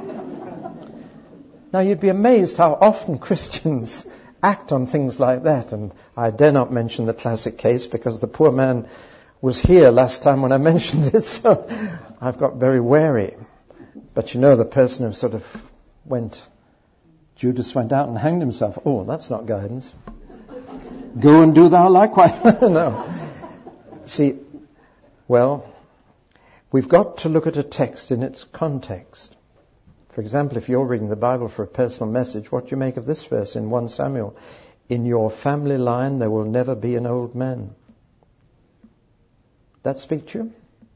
Now you'd be amazed how often Christians act on things like that. And I dare not mention the classic case because the poor man was here last time when I mentioned it, so I've got very wary. But you know, the person who sort of Judas went out and hanged himself. Oh, that's not guidance. Go and do thou likewise. No. See, well, we've got to look at a text in its context. For example, if you're reading the Bible for a personal message, what do you make of this verse in 1 Samuel? In your family line there will never be an old man. That speak to you?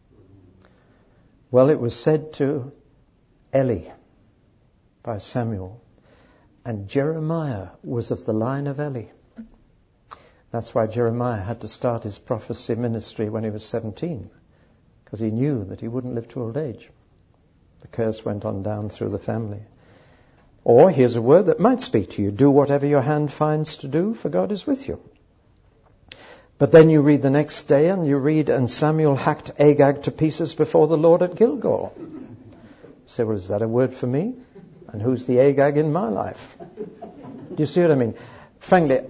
Well, it was said to Eli by Samuel. And Jeremiah was of the line of Eli. That's why Jeremiah had to start his prophecy ministry when he was 17, because he knew that he wouldn't live to old age. The curse went on down through the family. Or here's a word that might speak to you. Do whatever your hand finds to do, for God is with you. But then you read the next day and you read, and Samuel hacked Agag to pieces before the Lord at Gilgal. You say, well, is that a word for me? And who's the Agag in my life? Do you see what I mean? Frankly,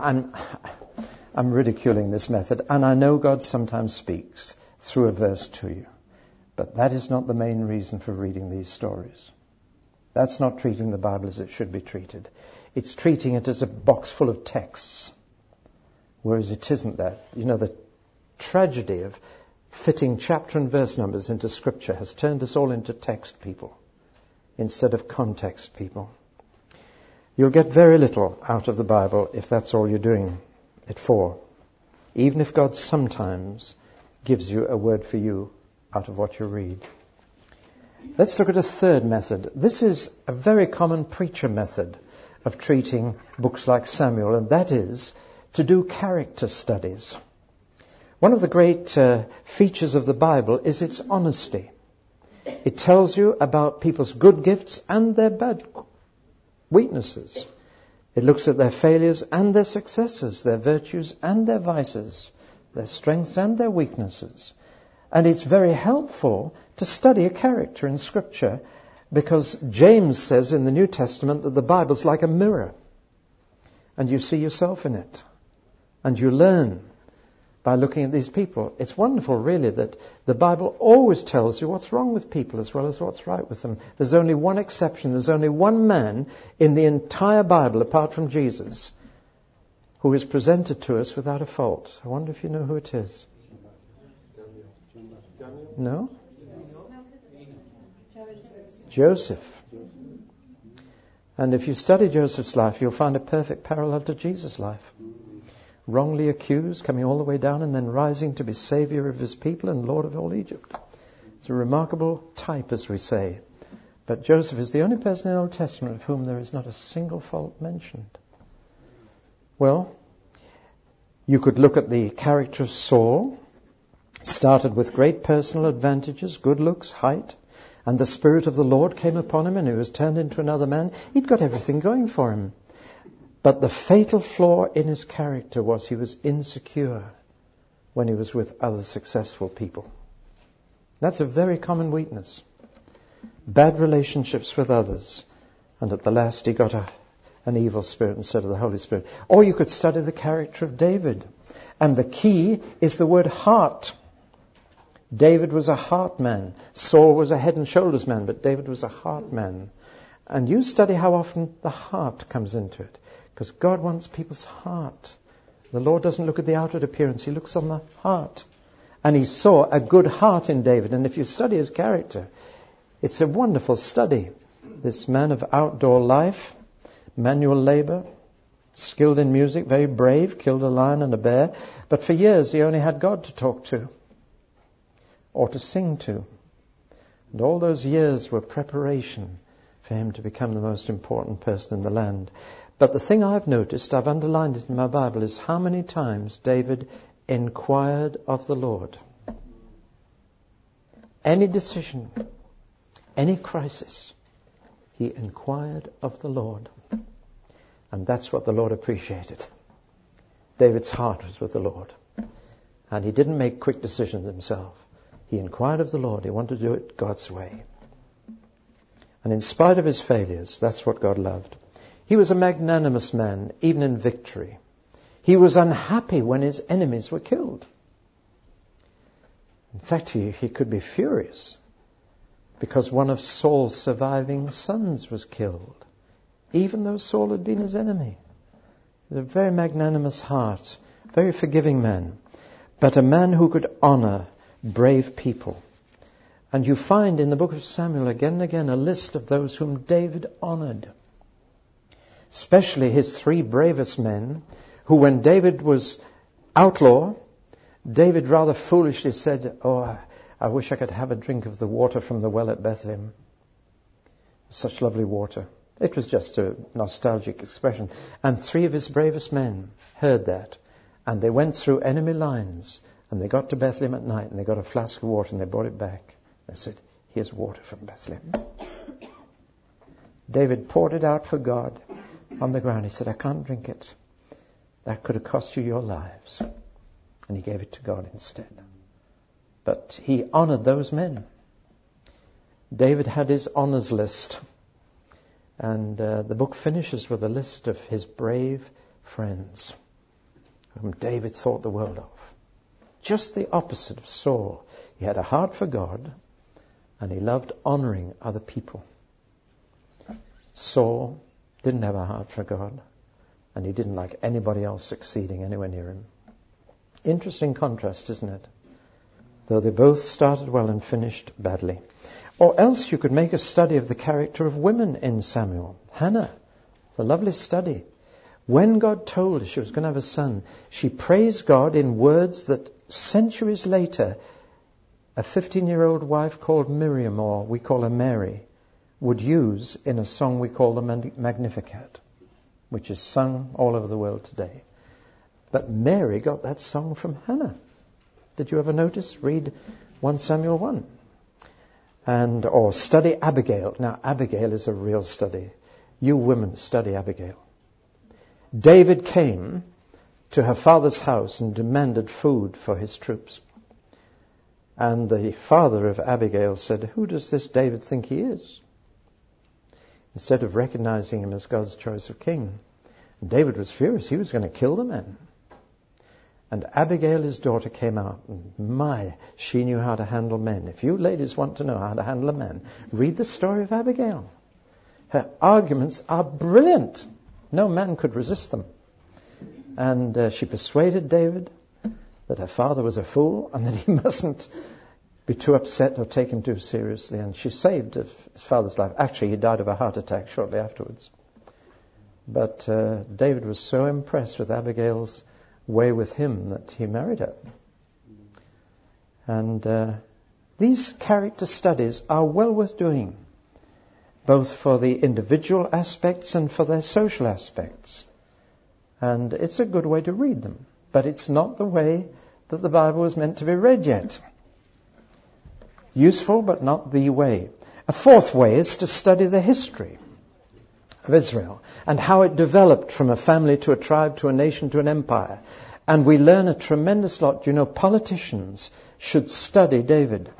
I'm ridiculing this method, and I know God sometimes speaks through a verse to you. But that is not the main reason for reading these stories. That's not treating the Bible as it should be treated. It's treating it as a box full of texts, whereas it isn't that. You know, the tragedy of fitting chapter and verse numbers into Scripture has turned us all into text people instead of context people. You'll get very little out of the Bible if that's all you're doing it for, even if God sometimes gives you a word for you out of what you read. Let's look at a third method. This is a very common preacher method of treating books like Samuel, and that is to do character studies. One of the great features of the Bible is its honesty. It tells you about people's good gifts and their bad weaknesses. It looks at their failures and their successes, their virtues and their vices, their strengths and their weaknesses. And it's very helpful to study a character in Scripture, because James says in the New Testament that the Bible's like a mirror. And you see yourself in it. And you learn by looking at these people. It's wonderful, really, that the Bible always tells you what's wrong with people as well as what's right with them. There's only one exception. There's only one man in the entire Bible, apart from Jesus, who is presented to us without a fault. I wonder if you know who it is. No? Joseph. And if you study Joseph's life, you'll find a perfect parallel to Jesus' life. Wrongly accused, coming all the way down, and then rising to be Savior of his people and Lord of all Egypt. It's a remarkable type, as we say. But Joseph is the only person in the Old Testament of whom there is not a single fault mentioned. Well, You could look at the character of Saul. Started with great personal advantages, good looks, height, and the Spirit of the Lord came upon him and he was turned into another man. He'd got everything going for him. But the fatal flaw in his character was he was insecure when he was with other successful people. That's a very common weakness. Bad relationships with others. And at the last he got an evil spirit instead of the Holy Spirit. Or you could study the character of David. And the key is the word heart. David was a heart man. Saul was a head and shoulders man, but David was a heart man. And you study how often the heart comes into it. Because God wants people's heart. The Lord doesn't look at the outward appearance, He looks on the heart. And He saw a good heart in David. And if you study his character, it's a wonderful study. This man of outdoor life, manual labor, skilled in music, very brave, killed a lion and a bear. But for years he only had God to talk to or to sing to. And all those years were preparation for him to become the most important person in the land. But the thing I've noticed, I've underlined it in my Bible, is how many times David inquired of the Lord. Any decision, any crisis, he inquired of the Lord. And that's what the Lord appreciated. David's heart was with the Lord. And he didn't make quick decisions himself. He inquired of the Lord. He wanted to do it God's way. And in spite of his failures, that's what God loved. He was a magnanimous man, even in victory. He was unhappy when his enemies were killed. In fact, he could be furious because one of Saul's surviving sons was killed, even though Saul had been his enemy. He was a very magnanimous heart, very forgiving man, but a man who could honor brave people. And you find in the book of Samuel again and again a list of those whom David honored. Especially his 3 bravest men, who when David was outlaw, David rather foolishly said, "Oh, I wish I could have a drink of the water from the well at Bethlehem. Such lovely water." It was just a nostalgic expression. And 3 of his bravest men heard that. And they went through enemy lines. And they got to Bethlehem at night. And they got a flask of water and they brought it back. They said, "Here's water from Bethlehem." David poured it out for God on the ground. He said, "I can't drink it. That could have cost you your lives." And he gave it to God instead. But he honored those men. David had his honors list. And the book finishes with a list of his brave friends, whom David thought the world of. Just the opposite of Saul. He had a heart for God, and he loved honoring other people. Saul didn't have a heart for God, and he didn't like anybody else succeeding anywhere near him. Interesting contrast, isn't it? Though they both started well and finished badly. Or else you could make a study of the character of women in Samuel. Hannah, it's a lovely study. When God told her she was going to have a son, she praised God in words that centuries later, a 15-year-old wife called Miriam, or we call her Mary, would use in a song we call the Magnificat, which is sung all over the world today. But Mary got that song from Hannah. Did you ever notice? Read 1 Samuel 1. Or study Abigail. Now, Abigail is a real study. You women study Abigail. David came to her father's house and demanded food for his troops. And the father of Abigail said, "Who does this David think he is?" Instead of recognizing him as God's choice of king. And David was furious. He was going to kill the man. And Abigail, his daughter, came out. And she knew how to handle men. If you ladies want to know how to handle a man, read the story of Abigail. Her arguments are brilliant. No man could resist them. And she persuaded David that her father was a fool and that he mustn't be too upset or taken too seriously. And she saved his father's life. Actually, he died of a heart attack shortly afterwards. But David was so impressed with Abigail's way with him that he married her. And these character studies are well worth doing, both for the individual aspects and for their social aspects. And it's a good way to read them. but it's not the way that the Bible was meant to be read yet. Useful, but not the way. A fourth way is to study the history of Israel and how it developed from a family to a tribe to a nation to an empire. And we learn a tremendous lot. You know, politicians should study David.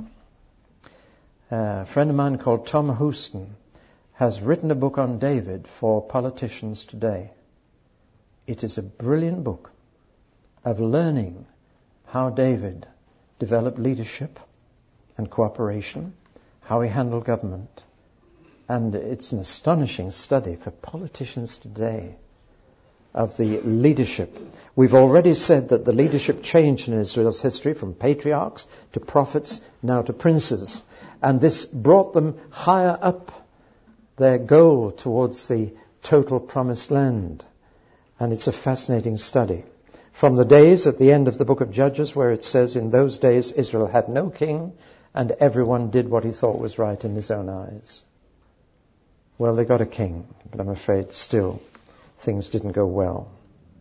A friend of mine called Tom Houston has written a book on David for politicians today. It is a brilliant book of learning how David developed leadership and cooperation, how he handled government. And it's an astonishing study for politicians today of the leadership. We've already said that the leadership changed in Israel's history from patriarchs to prophets, now to princes. And this brought them higher up their goal towards the total promised land. And it's a fascinating study. From the days at the end of the book of Judges where it says, in those days Israel had no king and everyone did what he thought was right in his own eyes. Well, they got a king, but I'm afraid still things didn't go well.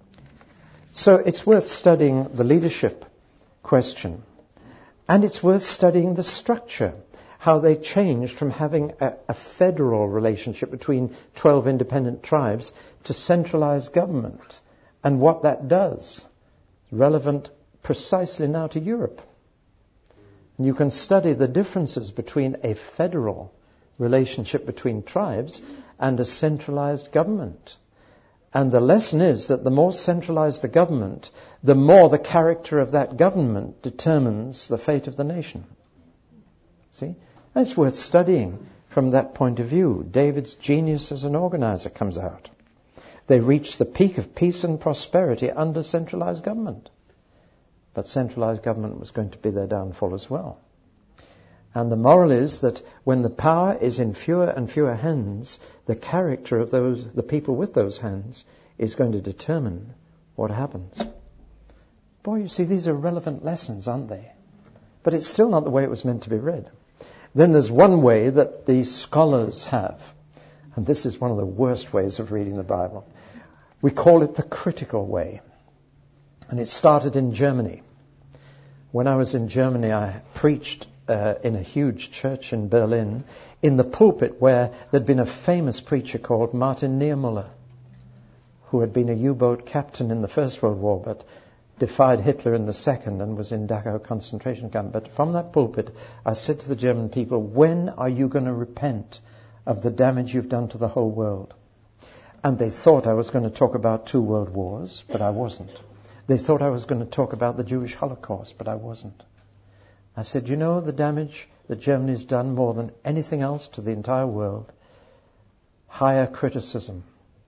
So it's worth studying the leadership question. And it's worth studying the structure, how they changed from having a federal relationship between 12 independent tribes to centralized government, and what that does. Relevant precisely now to Europe. And you can study the differences between a federal relationship between tribes and a centralized government. And the lesson is that the more centralized the government, the more the character of that government determines the fate of the nation. See? And it's worth studying from that point of view. David's genius as an organizer comes out. They reached the peak of peace and prosperity under centralized government. But centralized government was going to be their downfall as well. And the moral is that when the power is in fewer and fewer hands, the character of the people with those hands is going to determine what happens. Boy, you see, these are relevant lessons, aren't they? But it's still not the way it was meant to be read. Then there's one way that the scholars have, and this is one of the worst ways of reading the Bible. We call it the critical way. And it started in Germany. When I was in Germany, I preached in a huge church in Berlin, in the pulpit where there'd been a famous preacher called Martin Niemöller, who had been a U-boat captain in the First World War, but defied Hitler in the Second and was in Dachau concentration camp. But from that pulpit, I said to the German people, when are you going to repent of the damage you've done to the whole world? And they thought I was going to talk about 2 world wars, but I wasn't. They thought I was going to talk about the Jewish Holocaust, but I wasn't. I said, you know the damage that Germany's done more than anything else to the entire world? Higher criticism,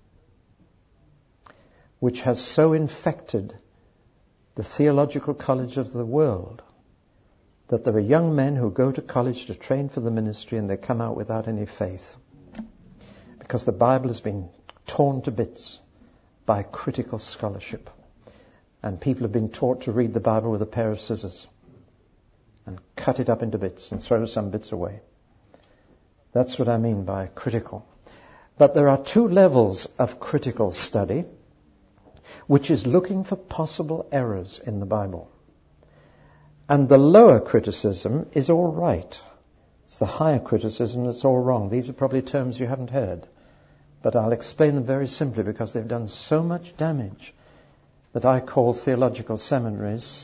which has so infected the theological college of the world that there are young men who go to college to train for the ministry and they come out without any faith. Because the Bible has been torn to bits by critical scholarship. And people have been taught to read the Bible with a pair of scissors and cut it up into bits and throw some bits away. That's what I mean by critical. But there are 2 levels of critical study, which is looking for possible errors in the Bible. And the lower criticism is all right. It's the higher criticism that's all wrong. These are probably terms you haven't heard, but I'll explain them very simply because they've done so much damage that I call theological cemeteries.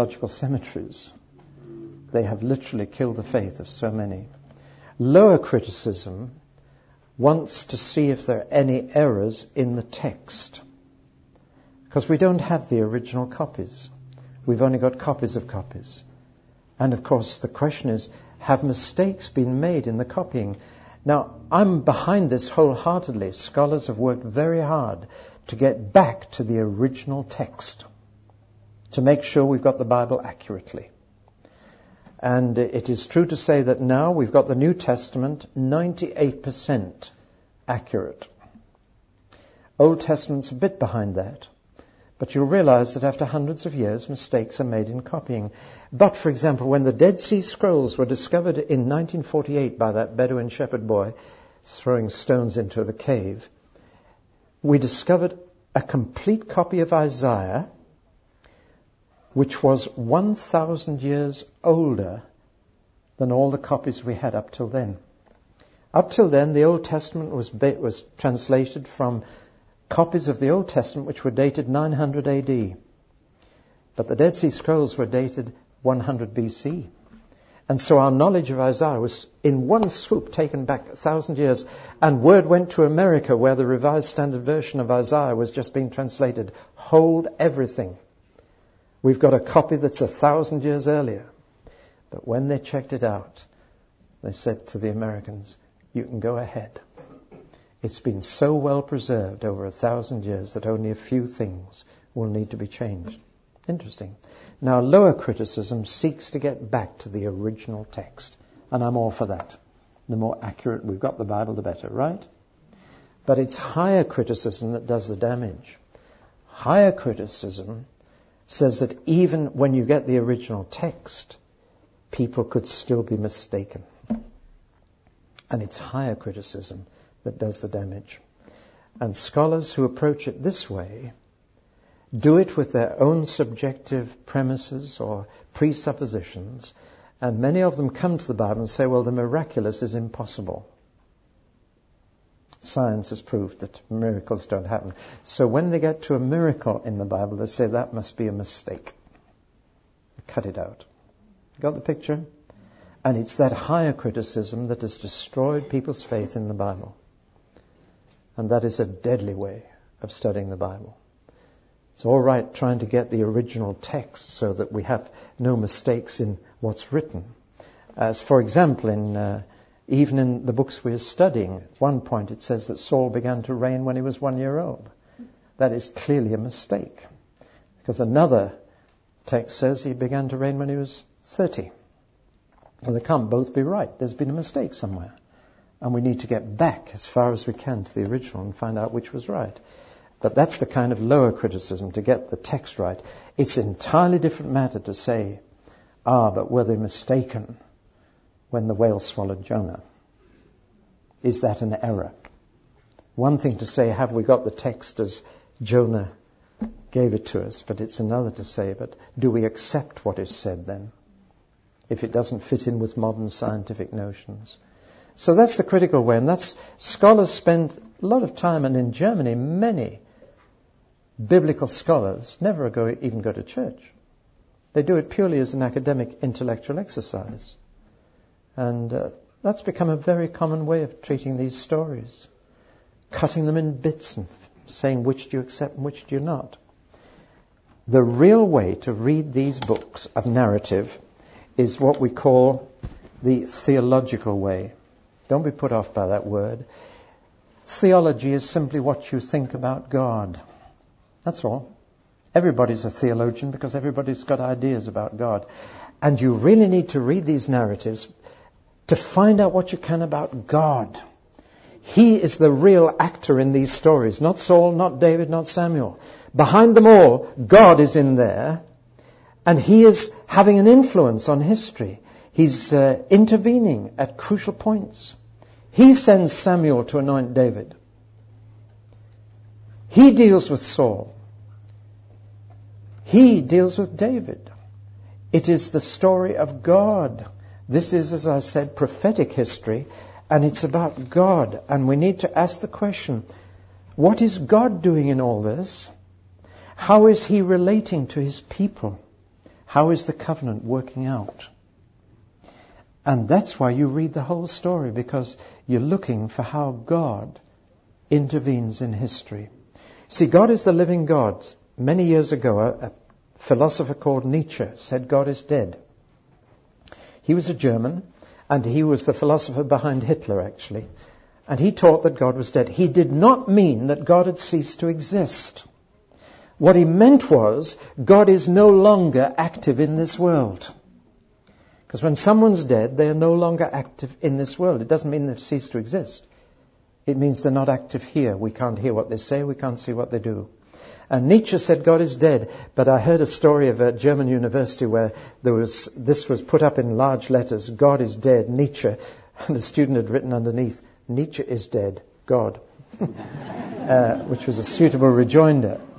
They have literally killed the faith of so many. Lower criticism wants to see if there are any errors in the text. Because we don't have the original copies. We've only got copies of copies. And of course the question is, have mistakes been made in the copying? Now, I'm behind this wholeheartedly. Scholars have worked very hard to get back to the original text, to make sure we've got the Bible accurately. And it is true to say that now we've got the New Testament 98% accurate. Old Testament's a bit behind that. But you'll realize that after hundreds of years, mistakes are made in copying. But, for example, when the Dead Sea Scrolls were discovered in 1948 by that Bedouin shepherd boy throwing stones into the cave, we discovered a complete copy of Isaiah which was 1,000 years older than all the copies we had up till then. Up till then, the Old Testament was translated from copies of the Old Testament which were dated 900 AD. But the Dead Sea Scrolls were dated 100 BC. And so our knowledge of Isaiah was in one swoop taken back 1,000 years. And word went to America where the Revised Standard Version of Isaiah was just being translated. Hold everything. We've got a copy that's 1,000 years earlier. But when they checked it out, they said to the Americans, you can go ahead. It's been so well preserved over 1,000 years that only a few things will need to be changed. Interesting. Now, lower criticism seeks to get back to the original text. And I'm all for that. The more accurate we've got the Bible, the better, right? But it's higher criticism that does the damage. Higher criticism says that even when you get the original text, people could still be mistaken. And it's higher criticism that does the damage. And scholars who approach it this way do it with their own subjective premises or presuppositions, and many of them come to the Bible and say, well, the miraculous is impossible. Science has proved that miracles don't happen. So when they get to a miracle in the Bible, they say that must be a mistake. Cut it out. Got the picture? And it's that higher criticism that has destroyed people's faith in the Bible. And that is a deadly way of studying the Bible. It's all right trying to get the original text so that we have no mistakes in what's written. As for example, even in the books we're studying, at one point it says that Saul began to reign when he was 1 year old. That is clearly a mistake. Because another text says he began to reign when he was 30. Well, they can't both be right. There's been a mistake somewhere. And we need to get back as far as we can to the original and find out which was right. But that's the kind of lower criticism, to get the text right. It's an entirely different matter to say, but were they mistaken when the whale swallowed Jonah? Is that an error? One thing to say, have we got the text as Jonah gave it to us? But it's another to say, but do we accept what is said then, if it doesn't fit in with modern scientific notions? So that's the critical way, and that's, scholars spend a lot of time, and in Germany, many biblical scholars never even go to church. They do it purely as an academic intellectual exercise. And that's become a very common way of treating these stories, cutting them in bits and saying which do you accept and which do you not. The real way to read these books of narrative is what we call the theological way. Don't be put off by that word. Theology is simply what you think about God. That's all. Everybody's a theologian because everybody's got ideas about God. And you really need to read these narratives to find out what you can about God. He is the real actor in these stories. Not Saul, not David, not Samuel. Behind them all, God is in there. And He is having an influence on history. He's intervening at crucial points. He sends Samuel to anoint David. He deals with Saul. He deals with David. It is the story of God. This is, as I said, prophetic history, and it's about God. And we need to ask the question, what is God doing in all this? How is He relating to His people? How is the covenant working out? And that's why you read the whole story, because you're looking for how God intervenes in history. See, God is the living God. Many years ago, a philosopher called Nietzsche said God is dead. He was a German, and he was the philosopher behind Hitler, actually. And he taught that God was dead. He did not mean that God had ceased to exist. What he meant was, God is no longer active in this world. Because when someone's dead, they are no longer active in this world. It doesn't mean they've ceased to exist. It means they're not active here. We can't hear what they say. We can't see what they do. And Nietzsche said God is dead. But I heard a story of a German university where this was put up in large letters, God is dead, Nietzsche. And a student had written underneath, Nietzsche is dead, God. Which was a suitable rejoinder.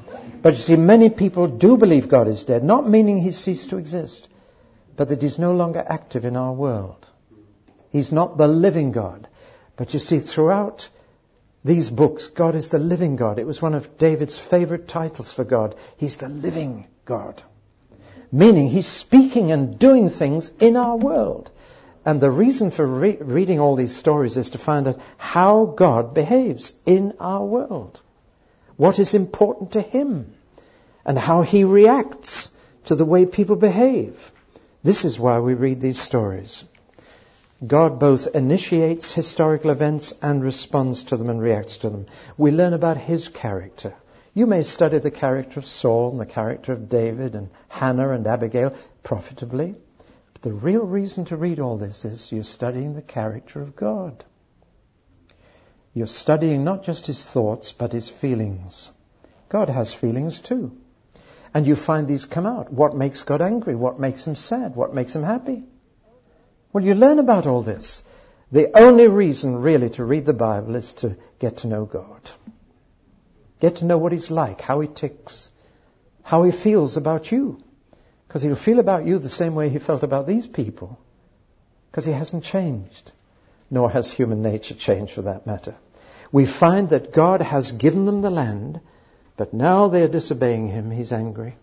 But you see, many people do believe God is dead, not meaning He's ceased to exist, but that He's no longer active in our world. He's not the living God. But you see, throughout these books, God is the living God. It was one of David's favorite titles for God. He's the living God. Meaning He's speaking and doing things in our world. And the reason for reading all these stories is to find out how God behaves in our world. What is important to Him. And how He reacts to the way people behave. This is why we read these stories. God both initiates historical events and responds to them and reacts to them. We learn about His character. You may study the character of Saul and the character of David and Hannah and Abigail profitably. But the real reason to read all this is you're studying the character of God. You're studying not just His thoughts, but His feelings. God has feelings too. And you find these come out. What makes God angry? What makes Him sad? What makes Him happy? Well, you learn about all this. The only reason really to read the Bible is to get to know God. Get to know what He's like, how He ticks, how He feels about you. Because He'll feel about you the same way He felt about these people. Because He hasn't changed. Nor has human nature changed for that matter. We find that God has given them the land, but now they are disobeying Him. He's angry.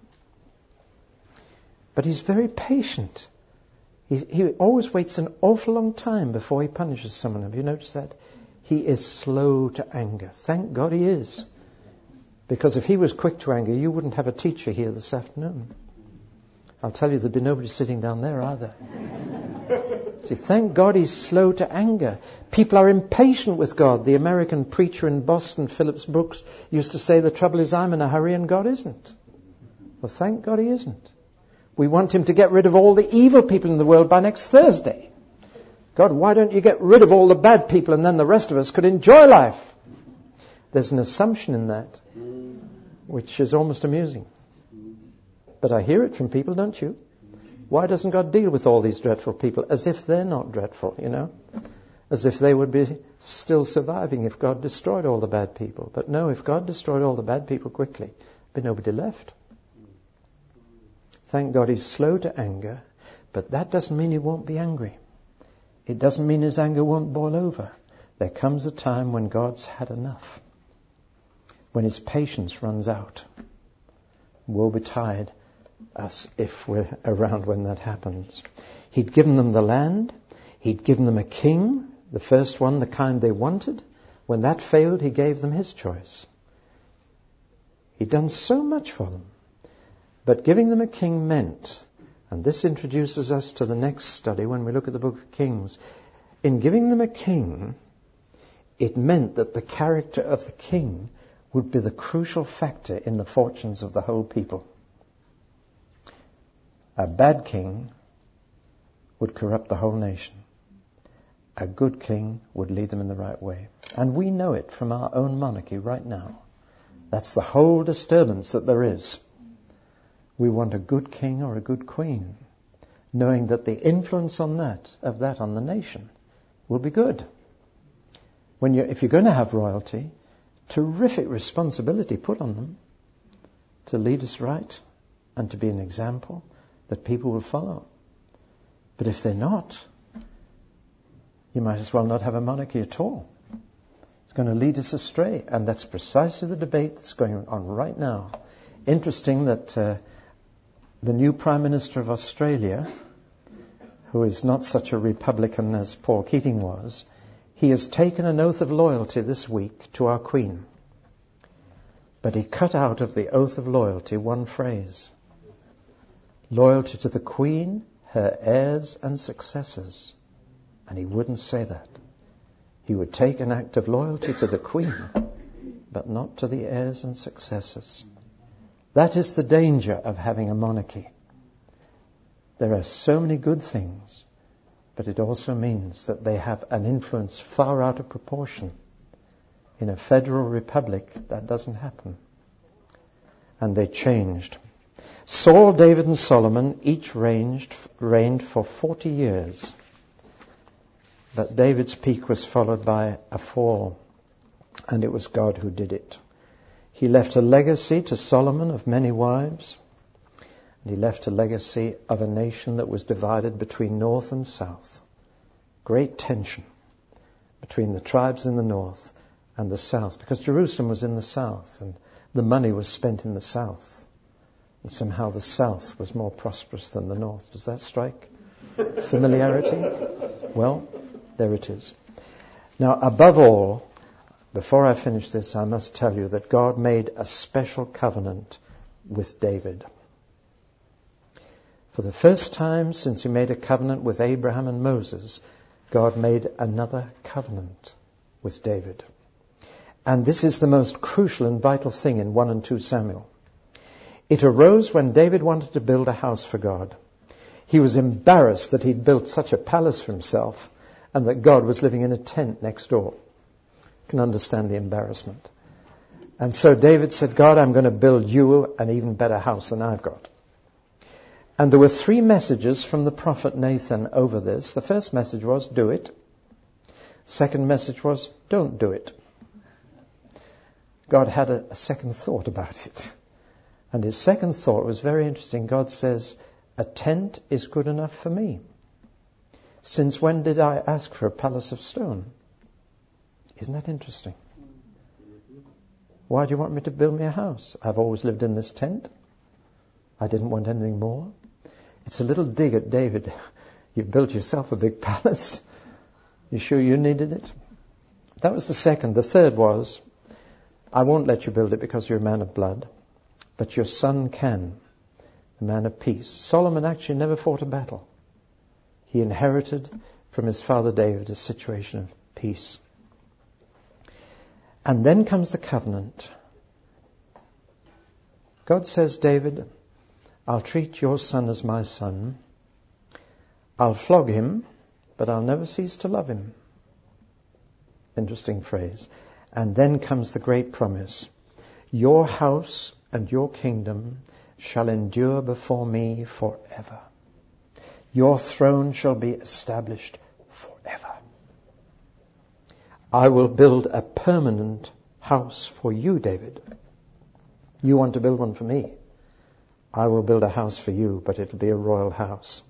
But He's very patient. He always waits an awful long time before He punishes someone. Have you noticed that? He is slow to anger. Thank God He is. Because if He was quick to anger, you wouldn't have a teacher here this afternoon. I'll tell you, there'd be nobody sitting down there either. See, thank God He's slow to anger. People are impatient with God. The American preacher in Boston, Phillips Brooks, used to say, the trouble is I'm in a hurry and God isn't. Well, thank God He isn't. We want Him to get rid of all the evil people in the world by next Thursday. God, why don't you get rid of all the bad people and then the rest of us could enjoy life? There's an assumption in that, which is almost amusing. But I hear it from people, don't you? Why doesn't God deal with all these dreadful people? As if they're not dreadful, you know? As if they would be still surviving if God destroyed all the bad people. But no, if God destroyed all the bad people quickly, there'd be nobody left. Thank God He's slow to anger, but that doesn't mean He won't be angry. It doesn't mean His anger won't boil over. There comes a time when God's had enough. When His patience runs out. Woe betide us if we're around when that happens. He'd given them the land. He'd given them a king, the first one, the kind they wanted. When that failed, He gave them His choice. He'd done so much for them. But giving them a king meant, and this introduces us to the next study when we look at the book of Kings, in giving them a king, it meant that the character of the king would be the crucial factor in the fortunes of the whole people. A bad king would corrupt the whole nation. A good king would lead them in the right way. And we know it from our own monarchy right now. That's the whole disturbance that there is. We want a good king or a good queen, knowing that the influence of that on the nation will be good. If you're going to have royalty, terrific responsibility put on them to lead us right and to be an example that people will follow. But if they're not, you might as well not have a monarchy at all. It's going to lead us astray. And that's precisely the debate that's going on right now. Interesting that the new Prime Minister of Australia, who is not such a Republican as Paul Keating was, he has taken an oath of loyalty this week to our Queen. But he cut out of the oath of loyalty one phrase. Loyalty to the Queen, her heirs and successors. And he wouldn't say that. He would take an act of loyalty to the Queen, but not to the heirs and successors. That is the danger of having a monarchy. There are so many good things, but it also means that they have an influence far out of proportion. In a federal republic, that doesn't happen. And they changed. Saul, David, and Solomon each reigned for 40 years. But David's peak was followed by a fall, and it was God who did it. He left a legacy to Solomon of many wives. And he left a legacy of a nation that was divided between north and south. Great tension between the tribes in the north and the south, because Jerusalem was in the south and the money was spent in the south. And somehow the south was more prosperous than the north. Does that strike familiarity? Well, there it is. Now, above all, before I finish this, I must tell you that God made a special covenant with David. For the first time since he made a covenant with Abraham and Moses, God made another covenant with David. And this is the most crucial and vital thing in 1 and 2 Samuel. It arose when David wanted to build a house for God. He was embarrassed that he'd built such a palace for himself and that God was living in a tent next door. You can understand the embarrassment. And so David said, God, I'm going to build you an even better house than I've got. And there were 3 messages from the prophet Nathan over this. The first message was, do it. Second message was, don't do it. God had a second thought about it. And his second thought was very interesting. God says, a tent is good enough for me. Since when did I ask for a palace of stone? Isn't that interesting? Why do you want me to build me a house? I've always lived in this tent. I didn't want anything more. It's a little dig at David. You've built yourself a big palace. You sure you needed it? That was the second. The third was, I won't let you build it because you're a man of blood, but your son can, a man of peace. Solomon actually never fought a battle. He inherited from his father David a situation of peace. And then comes the covenant. God says, David, I'll treat your son as my son. I'll flog him, but I'll never cease to love him. Interesting phrase. And then comes the great promise. Your house and your kingdom shall endure before me forever. Your throne shall be established forever. I will build a permanent house for you, David. You want to build one for me. I will build a house for you, but it'll be a royal house.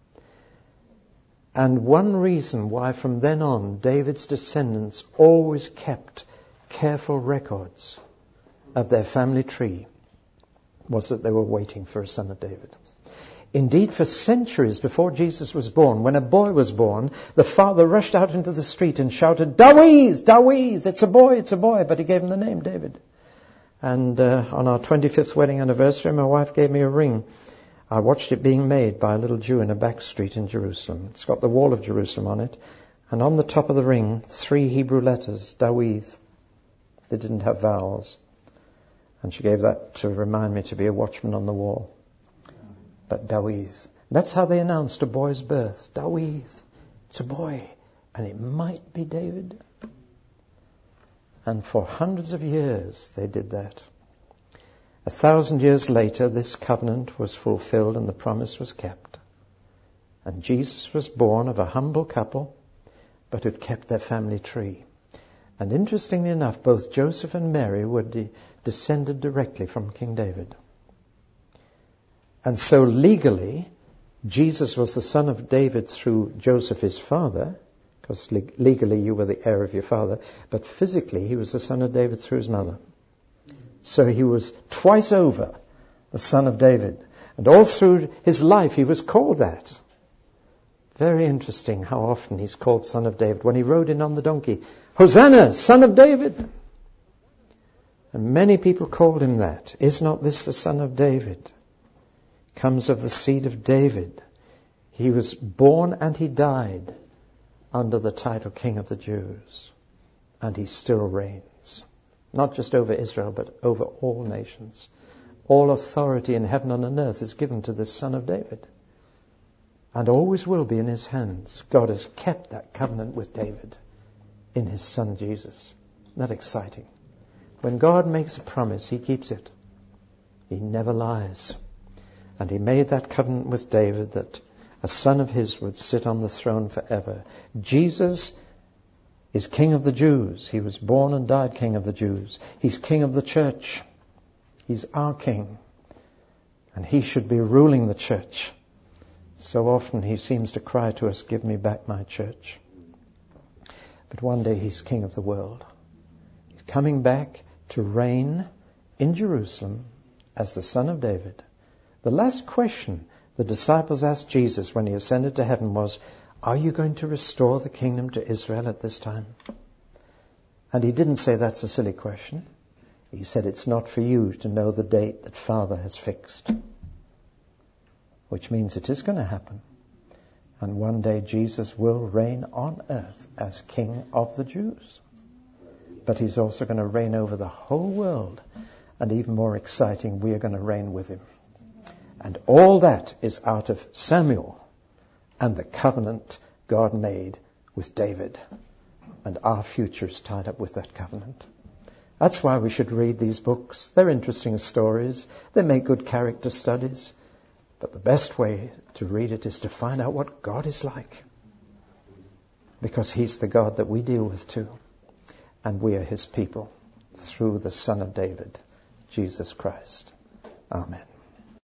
And one reason why from then on David's descendants always kept careful records of their family tree was that they were waiting for a son of David. Indeed, for centuries before Jesus was born, when a boy was born, the father rushed out into the street and shouted, Dawid, Dawid, it's a boy, but he gave him the name David. And on our 25th wedding anniversary, my wife gave me a ring. I watched it being made by a little Jew in a back street in Jerusalem. It's got the wall of Jerusalem on it. And on the top of the ring, 3 Hebrew letters, Dawid. They didn't have vowels. And she gave that to remind me to be a watchman on the wall. But Dawid. That's how they announced a boy's birth. Dawid. It's a boy. And it might be David. And for hundreds of years they did that. 1,000 years later, this covenant was fulfilled and the promise was kept. And Jesus was born of a humble couple, but who'd kept their family tree. And interestingly enough, both Joseph and Mary were descended directly from King David. And so legally, Jesus was the son of David through Joseph, his father, because legally you were the heir of your father, but physically he was the son of David through his mother. So he was twice over the son of David. And all through his life he was called that. Very interesting how often he's called son of David. When he rode in on the donkey, Hosanna, son of David. And many people called him that. Is not this the son of David? Comes of the seed of David. He was born and he died under the title King of the Jews. And he still reigns. Not just over Israel, but over all nations. All authority in heaven and on earth is given to this son of David. And always will be in his hands. God has kept that covenant with David in his son Jesus. Isn't that exciting? When God makes a promise, he keeps it. He never lies. And he made that covenant with David that a son of his would sit on the throne forever. Jesus He's King of the Jews. He was born and died King of the Jews. He's King of the church. He's our King. And he should be ruling the church. So often he seems to cry to us, give me back my church. But one day he's King of the world. He's coming back to reign in Jerusalem as the Son of David. The last question the disciples asked Jesus when he ascended to heaven was, are you going to restore the kingdom to Israel at this time? And he didn't say that's a silly question. He said it's not for you to know the date that Father has fixed. Which means it is going to happen. And one day Jesus will reign on earth as King of the Jews. But he's also going to reign over the whole world. And even more exciting, we are going to reign with him. And all that is out of Samuel and the covenant God made with David. And our future is tied up with that covenant. That's why we should read these books. They're interesting stories. They make good character studies. But the best way to read it is to find out what God is like. Because he's the God that we deal with too. And we are his people through the Son of David, Jesus Christ. Amen.